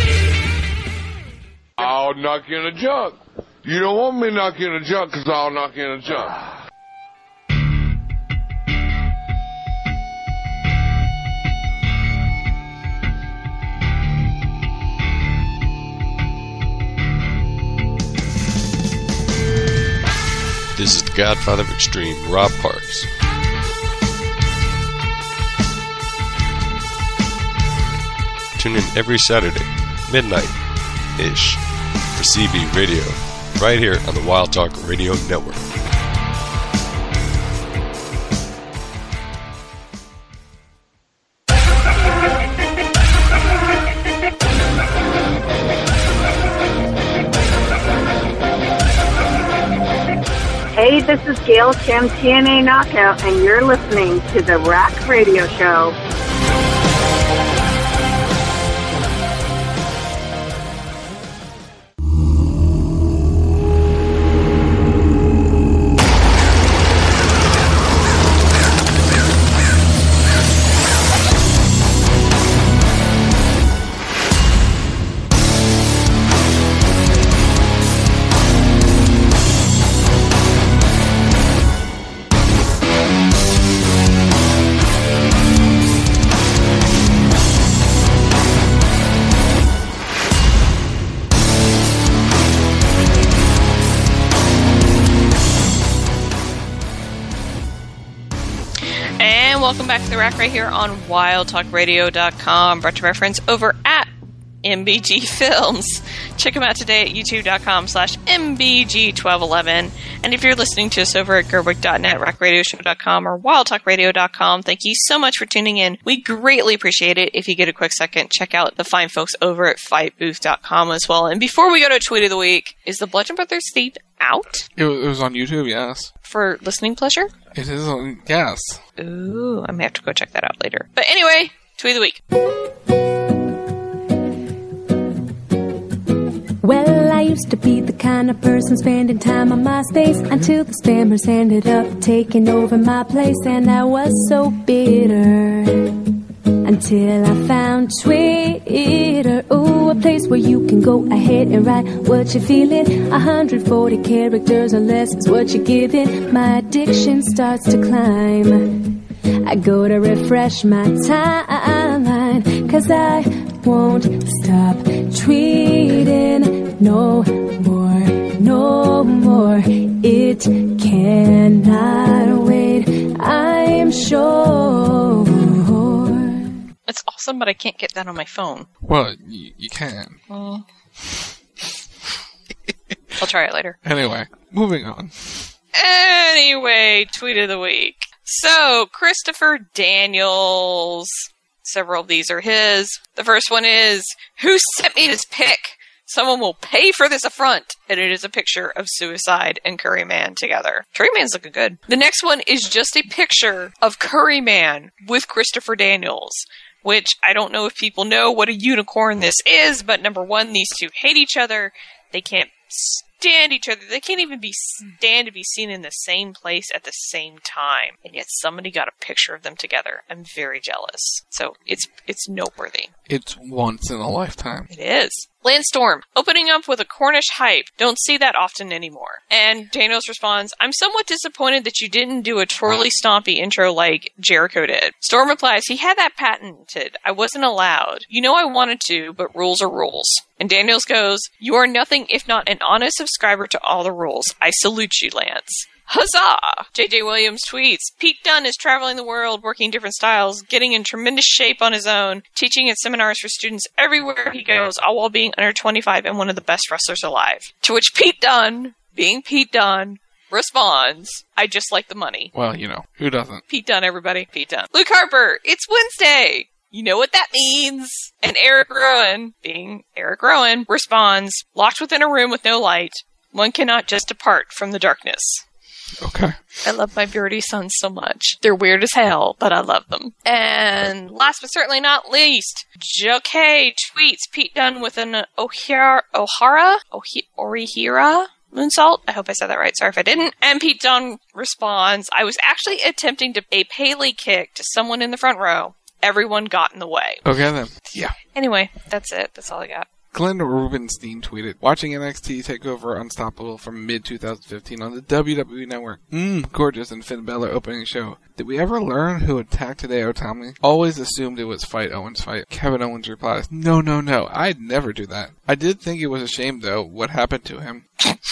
I'll knock you in a junk. You don't want me knocking in a junk because I'll knock you in a junk. This is the Godfather of Extreme, Rob Parks. Tune in every Saturday, midnight-ish, for CB Radio, right here on the Wild Talk Radio Network. Hey, this is Gail Kim, TNA Knockout, and you're listening to The Rack Radio Show. Welcome back to The Rack right here on WildTalkRadio.com, brought to reference over at MBG Films. Check them out today at youtube.com/MBG1211. And if you're listening to us over at Gerwig.net, RackRadioshow.com, or WildTalkRadio.com, thank you so much for tuning in. We greatly appreciate it. If you get a quick second, check out the fine folks over at FightBooth.com as well. And before we go to Tweet of the Week, is the Bludgeon Brothers theme out? It was on YouTube, yes. For listening pleasure? It is on, yes. Ooh, I may have to go check that out later. But anyway, Tweet of the Week. Well, I used to be the kind of person spending time on MySpace until the spammers ended up taking over my place, and I was so bitter until I found Twitter. Ooh, a place where you can go ahead and write what you're feeling. 140 characters or less is what you're giving. My addiction starts to climb. I go to refresh my timeline, 'cause I won't stop tweeting no more, no more. It cannot wait, I'm sure. It's awesome, but I can't get that on my phone. Well, you can. I'll try it later. Anyway, moving on. Anyway, Tweet of the Week. So, Christopher Daniels. Several of these are his. The first one is, who sent me this pic? Someone will pay for this affront. And it is a picture of Suicide and Curryman together. Curryman's looking good. The next one is just a picture of Curryman with Christopher Daniels, which I don't know if people know what a unicorn this is, but number one, these two hate each other. They can't stand each other. They can't even stand to be seen in the same place at the same time. And yet somebody got a picture of them together. I'm very jealous. So it's noteworthy. It's once in a lifetime. It is. Landstorm, opening up with a Cornish hype. Don't see that often anymore. And Daniels responds, I'm somewhat disappointed that you didn't do a twirly stompy intro like Jericho did. Storm replies, he had that patented. I wasn't allowed. You know I wanted to, but rules are rules. And Daniels goes, you are nothing if not an honest subscriber to all the rules. I salute you, Lance. Huzzah! J.J. Williams tweets, Pete Dunne is traveling the world, working different styles, getting in tremendous shape on his own, teaching at seminars for students everywhere he goes, all while being under 25 and one of the best wrestlers alive. To which Pete Dunne, being Pete Dunne, responds, I just like the money. Well, you know, who doesn't? Pete Dunne, everybody. Pete Dunne. Luke Harper, it's Wednesday! You know what that means. And Eric Rowan, being Eric Rowan, responds, locked within a room with no light, one cannot just depart from the darkness. Okay. I love my Beardy sons so much. They're weird as hell, but I love them. And last but certainly not least, Jokay tweets Pete Dunne with an Orihira moonsault. I hope I said that right. Sorry if I didn't. And Pete Dunne responds, I was actually attempting to a Paley kick to someone in the front row. Everyone got in the way. Okay then. Yeah. Anyway, that's it. That's all I got. Glenn Rubenstein tweeted, watching NXT TakeOver Unstoppable from mid-2015 on the WWE Network. Gorgeous and Finn Balor opening show. Did we ever learn who attacked Hideo Itami? Always assumed it was Owens' fight. Kevin Owens replies, no, I'd never do that. I did think it was a shame, though, what happened to him.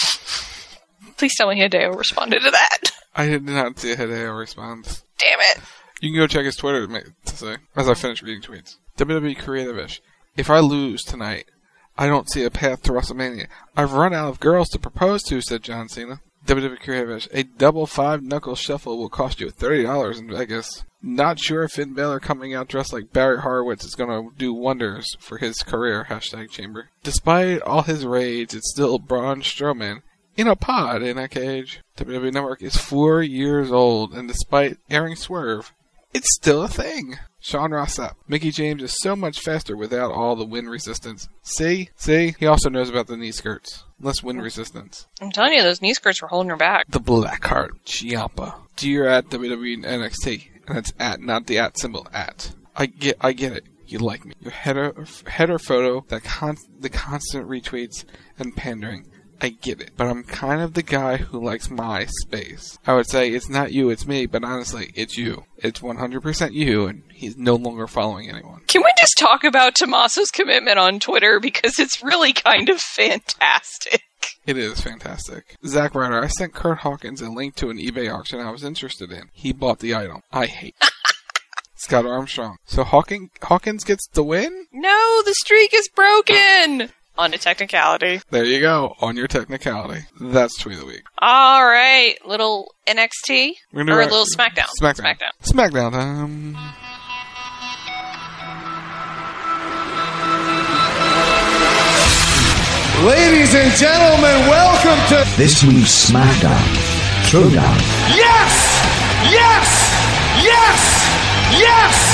Please tell me Hideo responded to that. I did not see Hideo respond. Damn it. You can go check his Twitter to say, as I finish reading tweets. WWE Creative-ish. If I lose tonight, I don't see a path to WrestleMania. I've run out of girls to propose to, said John Cena. WWE Creative-ish. A double 5-knuckle shuffle will cost you $30 in Vegas. Not sure if Finn Balor coming out dressed like Barry Horowitz is going to do wonders for his career, #Chamber. Despite all his rage, it's still Braun Strowman in a pod in a cage. WWE Network is 4 years old, and despite airing Swerve, it's still a thing. Sean Rossap. Mickie James is so much faster without all the wind resistance. See? He also knows about the knee skirts. Less wind resistance. I'm telling you, those knee skirts were holding her back. The Blackheart. Ciampa. Dear at WWE NXT. And it's at, not the at symbol, at. I get it. You like me. Your header photo, the constant retweets and pandering. I get it, but I'm kind of the guy who likes my space. I would say it's not you, it's me, but honestly, it's you. It's 100% you, and he's no longer following anyone. Can we just talk about Tommaso's commitment on Twitter, because it's really kind of fantastic. It is fantastic. Zach Ryder, I sent Kurt Hawkins a link to an eBay auction I was interested in. He bought the item. I hate it. Scott Armstrong. So Hawkins gets the win? No, the streak is broken! On a technicality. There you go. On your technicality. That's Tweet of the Week. All right. Little NXT? Or a little SmackDown? SmackDown time. Ladies and gentlemen, welcome to this week's SmackDown Throwdown. Yes! Yes! Yes! Yes!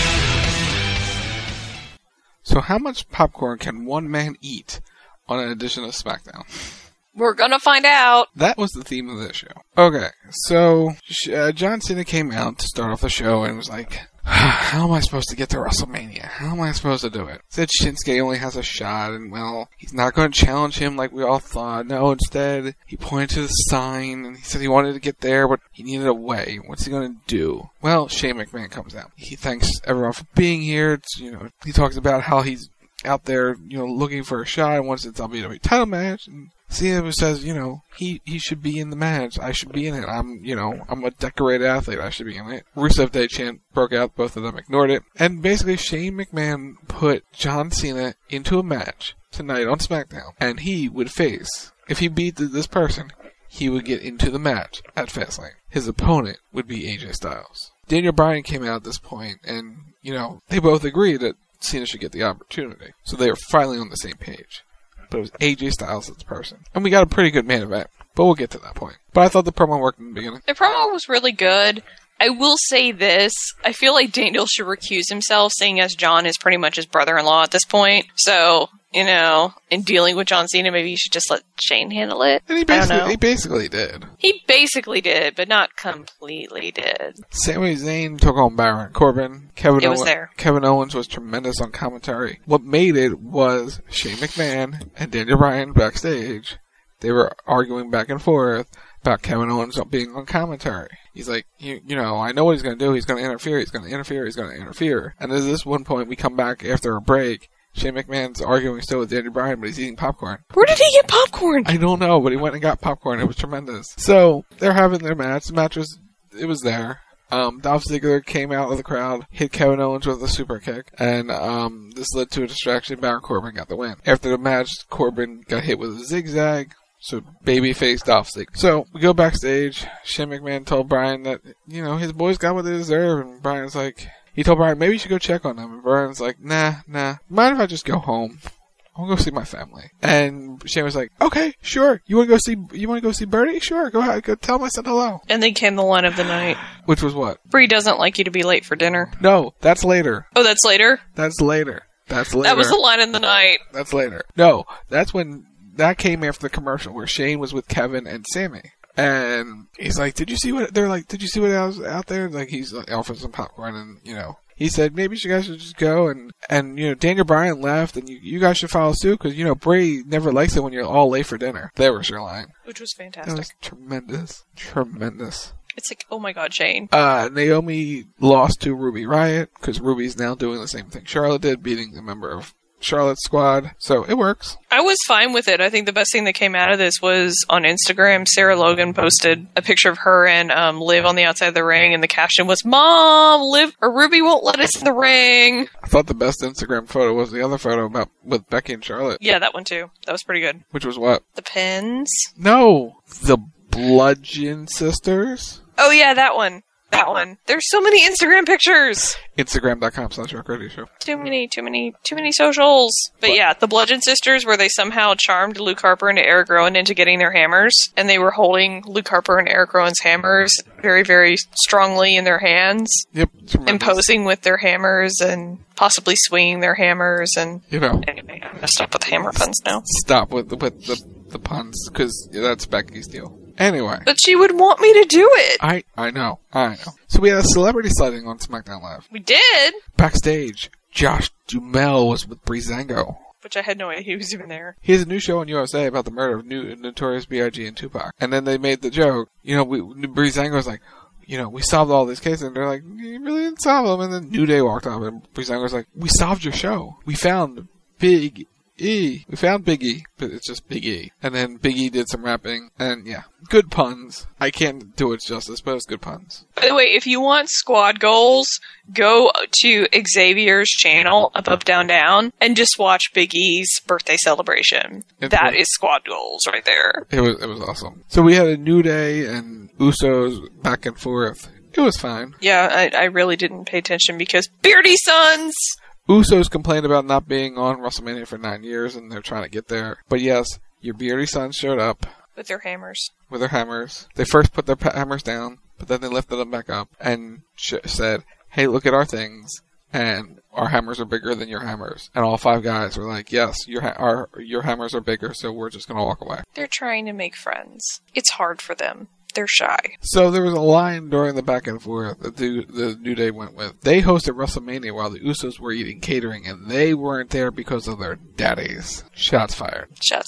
So how much popcorn can one man eat on an edition of SmackDown? We're gonna find out. That was the theme of this show. Okay, so John Cena came out to start off the show and was like, how am I supposed to get to WrestleMania? How am I supposed to do it? Said Shinsuke only has a shot, and well, he's not going to challenge him like we all thought. No, instead, he pointed to the sign, and he said he wanted to get there, but he needed a way. What's he going to do? Well, Shane McMahon comes out. He thanks everyone for being here. It's, he talks about how he's out there, looking for a shot and wants a WWE title match, and Cena says, he should be in the match. I should be in it. I'm a decorated athlete. I should be in it. Rusev Day chant broke out. Both of them ignored it. And basically, Shane McMahon put John Cena into a match tonight on SmackDown. And he would face, if he beat this person, he would get into the match at Fastlane. his opponent would be AJ Styles. Daniel Bryan came out at this point, and, they both agreed that Cena should get the opportunity. So they were finally on the same page. But it was AJ Styles as the person. And we got a pretty good main event, but we'll get to that point. But I thought the promo worked in the beginning. The promo was really good. I will say this. I feel like Daniel should recuse himself, seeing as John is pretty much his brother-in-law at this point. So, in dealing with John Cena, maybe you should just let Shane handle it. And he basically did. He basically did, but not completely did. Sami Zayn took on Baron Corbin. There. Kevin Owens was tremendous on commentary. What made it was Shane McMahon and Daniel Bryan backstage. They were arguing back and forth about Kevin Owens being on commentary. He's like, I know what he's going to do. He's going to interfere. He's going to interfere. He's going to interfere. And at this one point, we come back after a break. Shane McMahon's arguing still with Daniel Bryan, but he's eating popcorn. Where did he get popcorn? I don't know, but he went and got popcorn. It was tremendous. So, they're having their match. The match was there. Dolph Ziggler came out of the crowd, hit Kevin Owens with a super kick, and this led to a distraction. Baron Corbin got the win. After the match, Corbin got hit with a zigzag. So, babyface Dolph Ziggler. So, we go backstage. Shane McMahon told Bryan that, his boys got what they deserve. And Bryan's like, he told Bryan, maybe you should go check on them. And Bryan's like, nah. Mind if I just go home? I want to go see my family. And Shane was like, okay, sure. You want to go see Birdie? Sure. Go ahead. Go tell my son hello. And then came the line of the night. Which was what? Bree doesn't like you to be late for dinner. No, that's later. Oh, that's later? That's later. That was the line of the night. That's later. No, that's when... That came after the commercial where Shane was with Kevin and Sami. And he's like, did you see what I was out there? Like, he's like, offering some popcorn and, he said, maybe you guys should just go and Daniel Bryan left and you guys should follow suit because, Bray never likes it when you're all late for dinner. That was your line. Which was fantastic. That was tremendous. Tremendous. It's like, oh my God, Shane. Naomi lost to Ruby Riott because Ruby's now doing the same thing Charlotte did, beating a member of Charlotte's squad, so it works. I was fine with it. I think the best thing that came out of this was on Instagram, Sarah Logan posted a picture of her and Liv on the outside of the ring, and the caption was, Mom, Liv or Ruby won't let us in the ring. I thought the best Instagram photo was the other photo with Becky and Charlotte. Yeah, that one too. That was pretty good. Which was what? The pins? No, the Bludgeon Sisters. Oh yeah, that one. There's so many Instagram pictures. Instagram.com/RockRadioShow. Too many socials. But yeah, the Bludgeon Sisters, where they somehow charmed Luke Harper and Eric Rowan into getting their hammers, and they were holding Luke Harper and Eric Rowan's hammers very, very strongly in their hands. Yep. And posing with their hammers and possibly swinging their hammers and... Anyway, I'm gonna stop with the hammer puns now. Stop with the puns, because that's Becky's deal. Anyway. But she would want me to do it. I know. So we had a celebrity sighting on SmackDown Live. We did? Backstage, Josh Duhamel was with Breezango. Which I had no idea he was even there. He has a new show on USA about the murder of Notorious B.I.G. and Tupac. And then they made the joke, Breezango was like, we solved all these cases. And they're like, you really didn't solve them. And then New Day walked up and Breezango was like, we solved your show. We found Big E. We found Big E, but it's just Big E. And then Big E did some rapping, and yeah, good puns. I can't do it justice, but it's good puns. By the way, if you want squad goals, go to Xavier's channel, Up, Down, Down, and just watch Big E's birthday celebration. That is squad goals right there. It was awesome. So we had a New Day and Usos back and forth. It was fine. Yeah, I really didn't pay attention because Beardy Sons! Usos complained about not being on WrestleMania for 9 years, and they're trying to get there. But yes, your Beardy Sons showed up. With their hammers. They first put their hammers down, but then they lifted them back up and said, hey, look at our things, and our hammers are bigger than your hammers. And all 5 guys were like, yes, your hammers are bigger, so we're just going to walk away. They're trying to make friends. It's hard for them. They're shy. So there was a line during the back and forth that the New Day went with. They hosted WrestleMania while the Usos were eating catering, and they weren't there because of their daddies. Shots fired.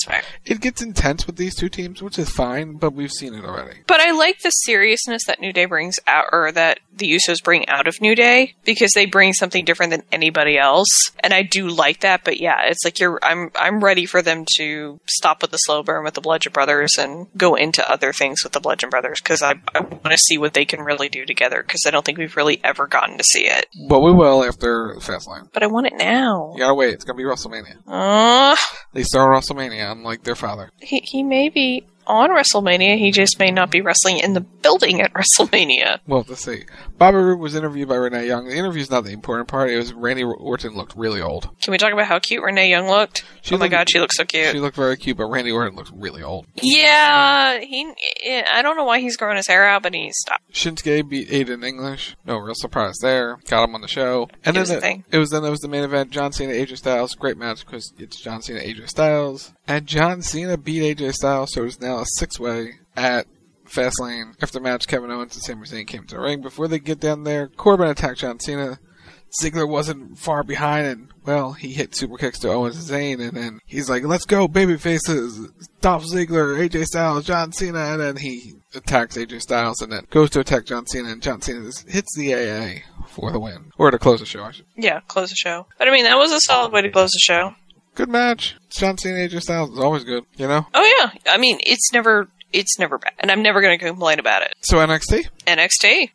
It gets intense with these two teams, which is fine, but we've seen it already. But I like the seriousness that New Day brings out, or that the Usos bring out of New Day, because they bring something different than anybody else, and I do like that. But yeah, it's like I'm ready for them to stop with the slow burn with the Bludgeon Brothers and go into other things with the Bludgeon Brothers, because I want to see what they can really do together, because I don't think we've really ever gotten to see it. But we will after Fastlane. But I want it now. You gotta wait. It's gonna be WrestleMania. They start WrestleMania. I'm like their father. He may be. on WrestleMania. He just may not be wrestling in the building at WrestleMania. Well, let's see. Bobby Roode was interviewed by Renee Young. The interview's not the important part. It was Randy Orton looked really old. Can we talk about how cute Renee Young looked? My God, she looks so cute. She looked very cute, but Randy Orton looked really old. Yeah, I don't know why he's growing his hair out, but he stopped. Shinsuke beat Aiden English. No real surprise there. Got him on the show. And then it was the main event. John Cena, AJ Styles. Great match because it's John Cena, AJ Styles. And John Cena beat AJ Styles, so it's now a 6-way at Fastlane. After the match, Kevin Owens and Sami Zayn came to the ring. Before they get down there, Corbin attacked John Cena. Ziggler wasn't far behind, and, well, he hit super kicks to Owens and Zayn, and then he's like, let's go, baby faces, Dolph Ziggler, AJ Styles, John Cena, and then he attacks AJ Styles, and then goes to attack John Cena, and John Cena hits the AA for the win. Or to close the show, I should. Yeah, close the show. But, I mean, that was a solid way to close the show. Good match. John Cena, AJ Styles is always good, you know? Oh, yeah. I mean, it's never bad, and I'm never going to complain about it. So NXT? NXT.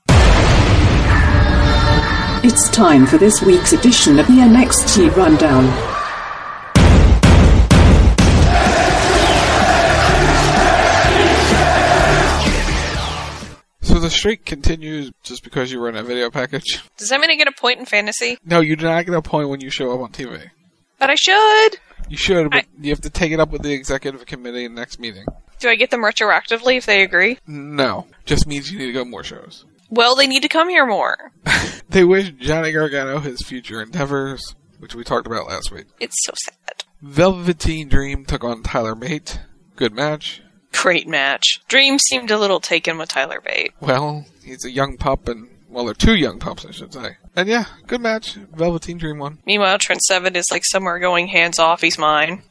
It's time for this week's edition of the NXT Rundown. So the streak continues just because you were in a video package? Does that mean I get a point in fantasy? No, you do not get a point when you show up on TV. But I should. You should, but you have to take it up with the executive committee in the next meeting. Do I get them retroactively if they agree? No. Just means you need to go more shows. Well, they need to come here more. They wish Johnny Gargano his future endeavors, which we talked about last week. It's so sad. Velveteen Dream took on Tyler Bate. Good match. Great match. Dream seemed a little taken with Tyler Bate. Well, he's a young pup, and, well, they're two young pups, I should say. And yeah, good match. Velveteen Dream won. Meanwhile, Trent Seven is like somewhere going hands off, he's mine.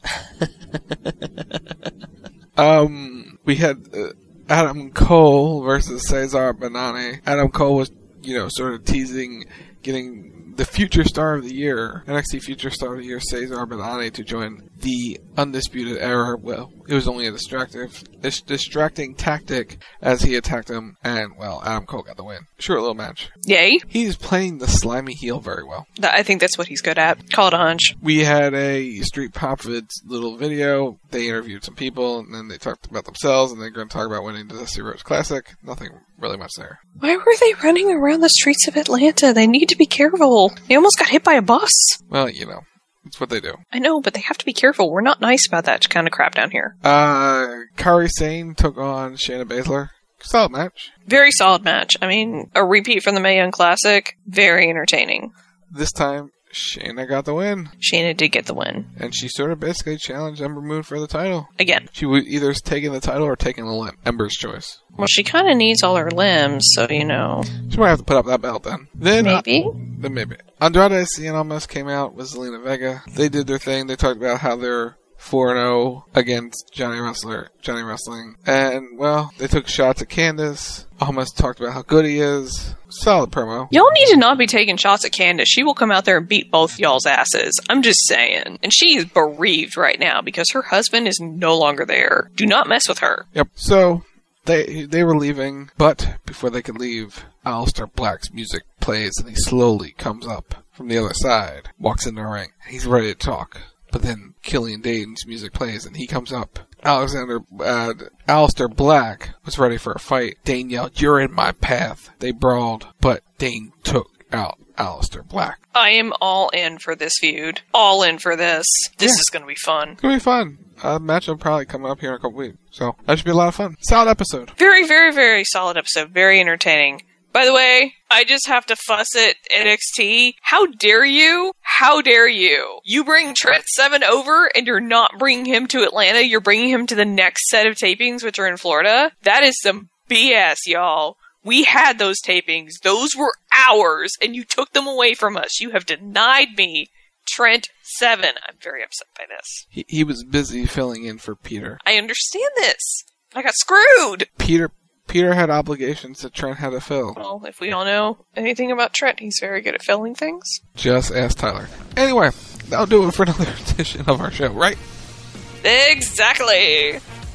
We had Adam Cole versus Cesar Bononi. Adam Cole was, sort of teasing getting the future star of the year, NXT future star of the year, Cesar Bononi, to join the Undisputed Era. Well, it was only a distracting tactic as he attacked him, and, well, Adam Cole got the win. Short little match. Yay. He's playing the slimy heel very well. I think that's what he's good at. Call it a hunch. We had a Street Profits little video. They interviewed some people, and then they talked about themselves, and they're going to talk about winning the Dusty Rhodes Classic. Nothing really much there. Why were they running around the streets of Atlanta? They need to be careful. They almost got hit by a bus. Well, it's what they do. I know, but they have to be careful. We're not nice about that kind of crap down here. Kairi Sane took on Shayna Baszler. Solid match. Very solid match. I mean, a repeat from the Mae Young Classic. Very entertaining. This time, Shayna got the win. Shayna did get the win. And she sort of basically challenged Ember Moon for the title. Again. She was either taking the title or taking the limb. Ember's choice. Well, she kind of needs all her limbs, so, She might have to put up that belt then. Maybe? Then maybe. Andrade Cien Almas came out with Zelina Vega. They did their thing. They talked about how they're 4-0 against Johnny Wrestling. And, well, they took shots at Candice. Almas talked about how good he is. Solid promo. Y'all need to not be taking shots at Candice. She will come out there and beat both y'all's asses. I'm just saying. And she is bereaved right now because her husband is no longer there. Do not mess with her. Yep. So, they were leaving, but before they could leave, Aleister Black's music plays and he slowly comes up from the other side, walks in the ring. He's ready to talk. But then Killian Dane's music plays and he comes up. Aleister Black was ready for a fight. Dane yelled, "You're in my path." They brawled, but Dane took out Aleister Black. I am all in for this feud. All in for this. This is going to be fun. It's going to be fun. Match will probably come up here in a couple weeks. So that should be a lot of fun. Solid episode. Very, very, very solid episode. Very entertaining. By the way, I just have to fuss at NXT. How dare you? How dare you? You bring Trent Seven over and you're not bringing him to Atlanta. You're bringing him to the next set of tapings, which are in Florida. That is some BS, y'all. We had those tapings. Those were ours, and you took them away from us. You have denied me Trent Seven. I'm very upset by this. He was busy filling in for Peter. I understand this. I got screwed. Peter had obligations that Trent had to fill. Well, if we don't know anything about Trent, he's very good at filling things. Just ask Tyler. Anyway, that'll do it for another edition of our show, right? Exactly.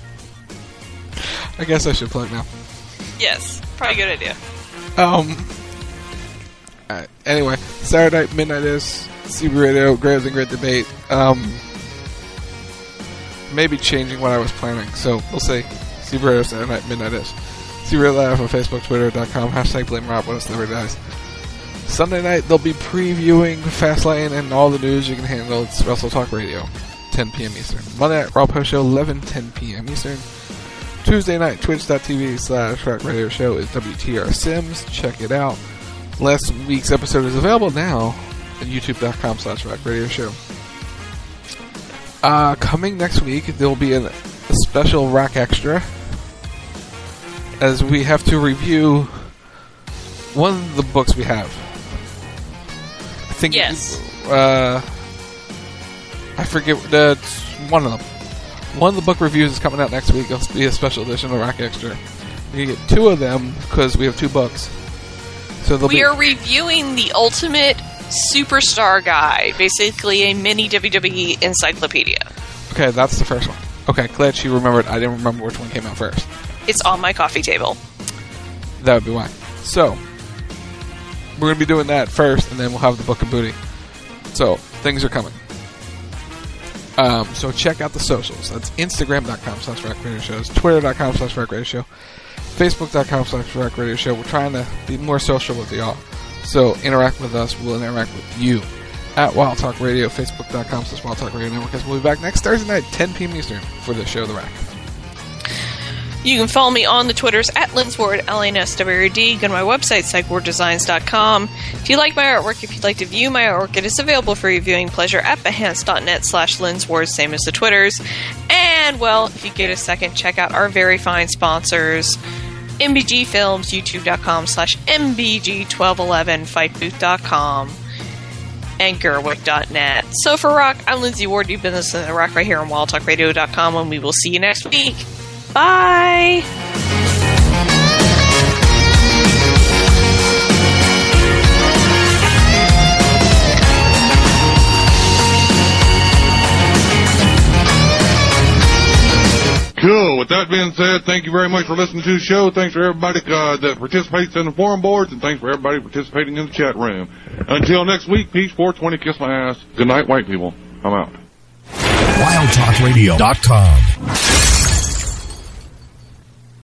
I guess I should plug now. Yes, probably a good idea. Alright, anyway, Saturday, midnight is CB Radio, Graves and Great Debate. Maybe changing what I was planning, so we'll see. Super Saturday Night Midnight-ish. See Real Live on Facebook, Twitter.com, hashtag Blame Rob when it's never dies. Sunday night, they'll be previewing Fastlane and all the news you can handle. It's Wrestle Talk Radio, 10 p.m. Eastern. Monday night, Raw Post Show, 10 p.m. Eastern. Tuesday night, twitch.tv/Rack Radio Show is WTR Sims. Check it out. Last week's episode is available now at youtube.com/Rack Radio Show. Coming next week, there will be a special Rack Extra, as we have to review one of the books we have. I think yes. I forget one of them. One of the book reviews is coming out next week. It'll be a special edition of Rack Extra. You get two of them because we have two books. So we are reviewing the Ultimate Superstar Guide, basically a mini WWE encyclopedia. Okay, that's the first one. Okay, glad she remembered. I didn't remember which one came out first. It's on my coffee table. That would be why. So, we're going to be doing that first, and then we'll have the Book of Booty. So, things are coming. So check out the socials. That's Instagram.com/RackRadioShow. Twitter.com/RackRadioShow. Facebook.com/RackRadioShow. We're trying to be more social with y'all. So interact with us. We'll interact with you. At Wild Talk Radio, Facebook.com/Wild Talk Radio Network. We'll be back next Thursday night, 10 p.m. Eastern, for the show The Rack. You can follow me on the Twitters at Linsward, LNSWRD. Go to my website, psychwarddesigns.com. If you like my artwork, if you'd like to view my artwork, it is available for your viewing pleasure at behance.net/Linsward, same as the Twitters. And, well, if you get a second, check out our very fine sponsors, MBG Films, youtube.com/MBG1211, fightbooth.com, and Gerwick.net. So for Rock, I'm Lindsay Ward. You've been listening to The Rock right here on WildTalkRadio.com, and we will see you next week. Bye! Cool. With that being said, thank you very much for listening to the show. Thanks for everybody that participates in the forum boards, and thanks for everybody participating in the chat room. Until next week, peace, 420, kiss my ass. Good night, white people. I'm out. WildTalkRadio.com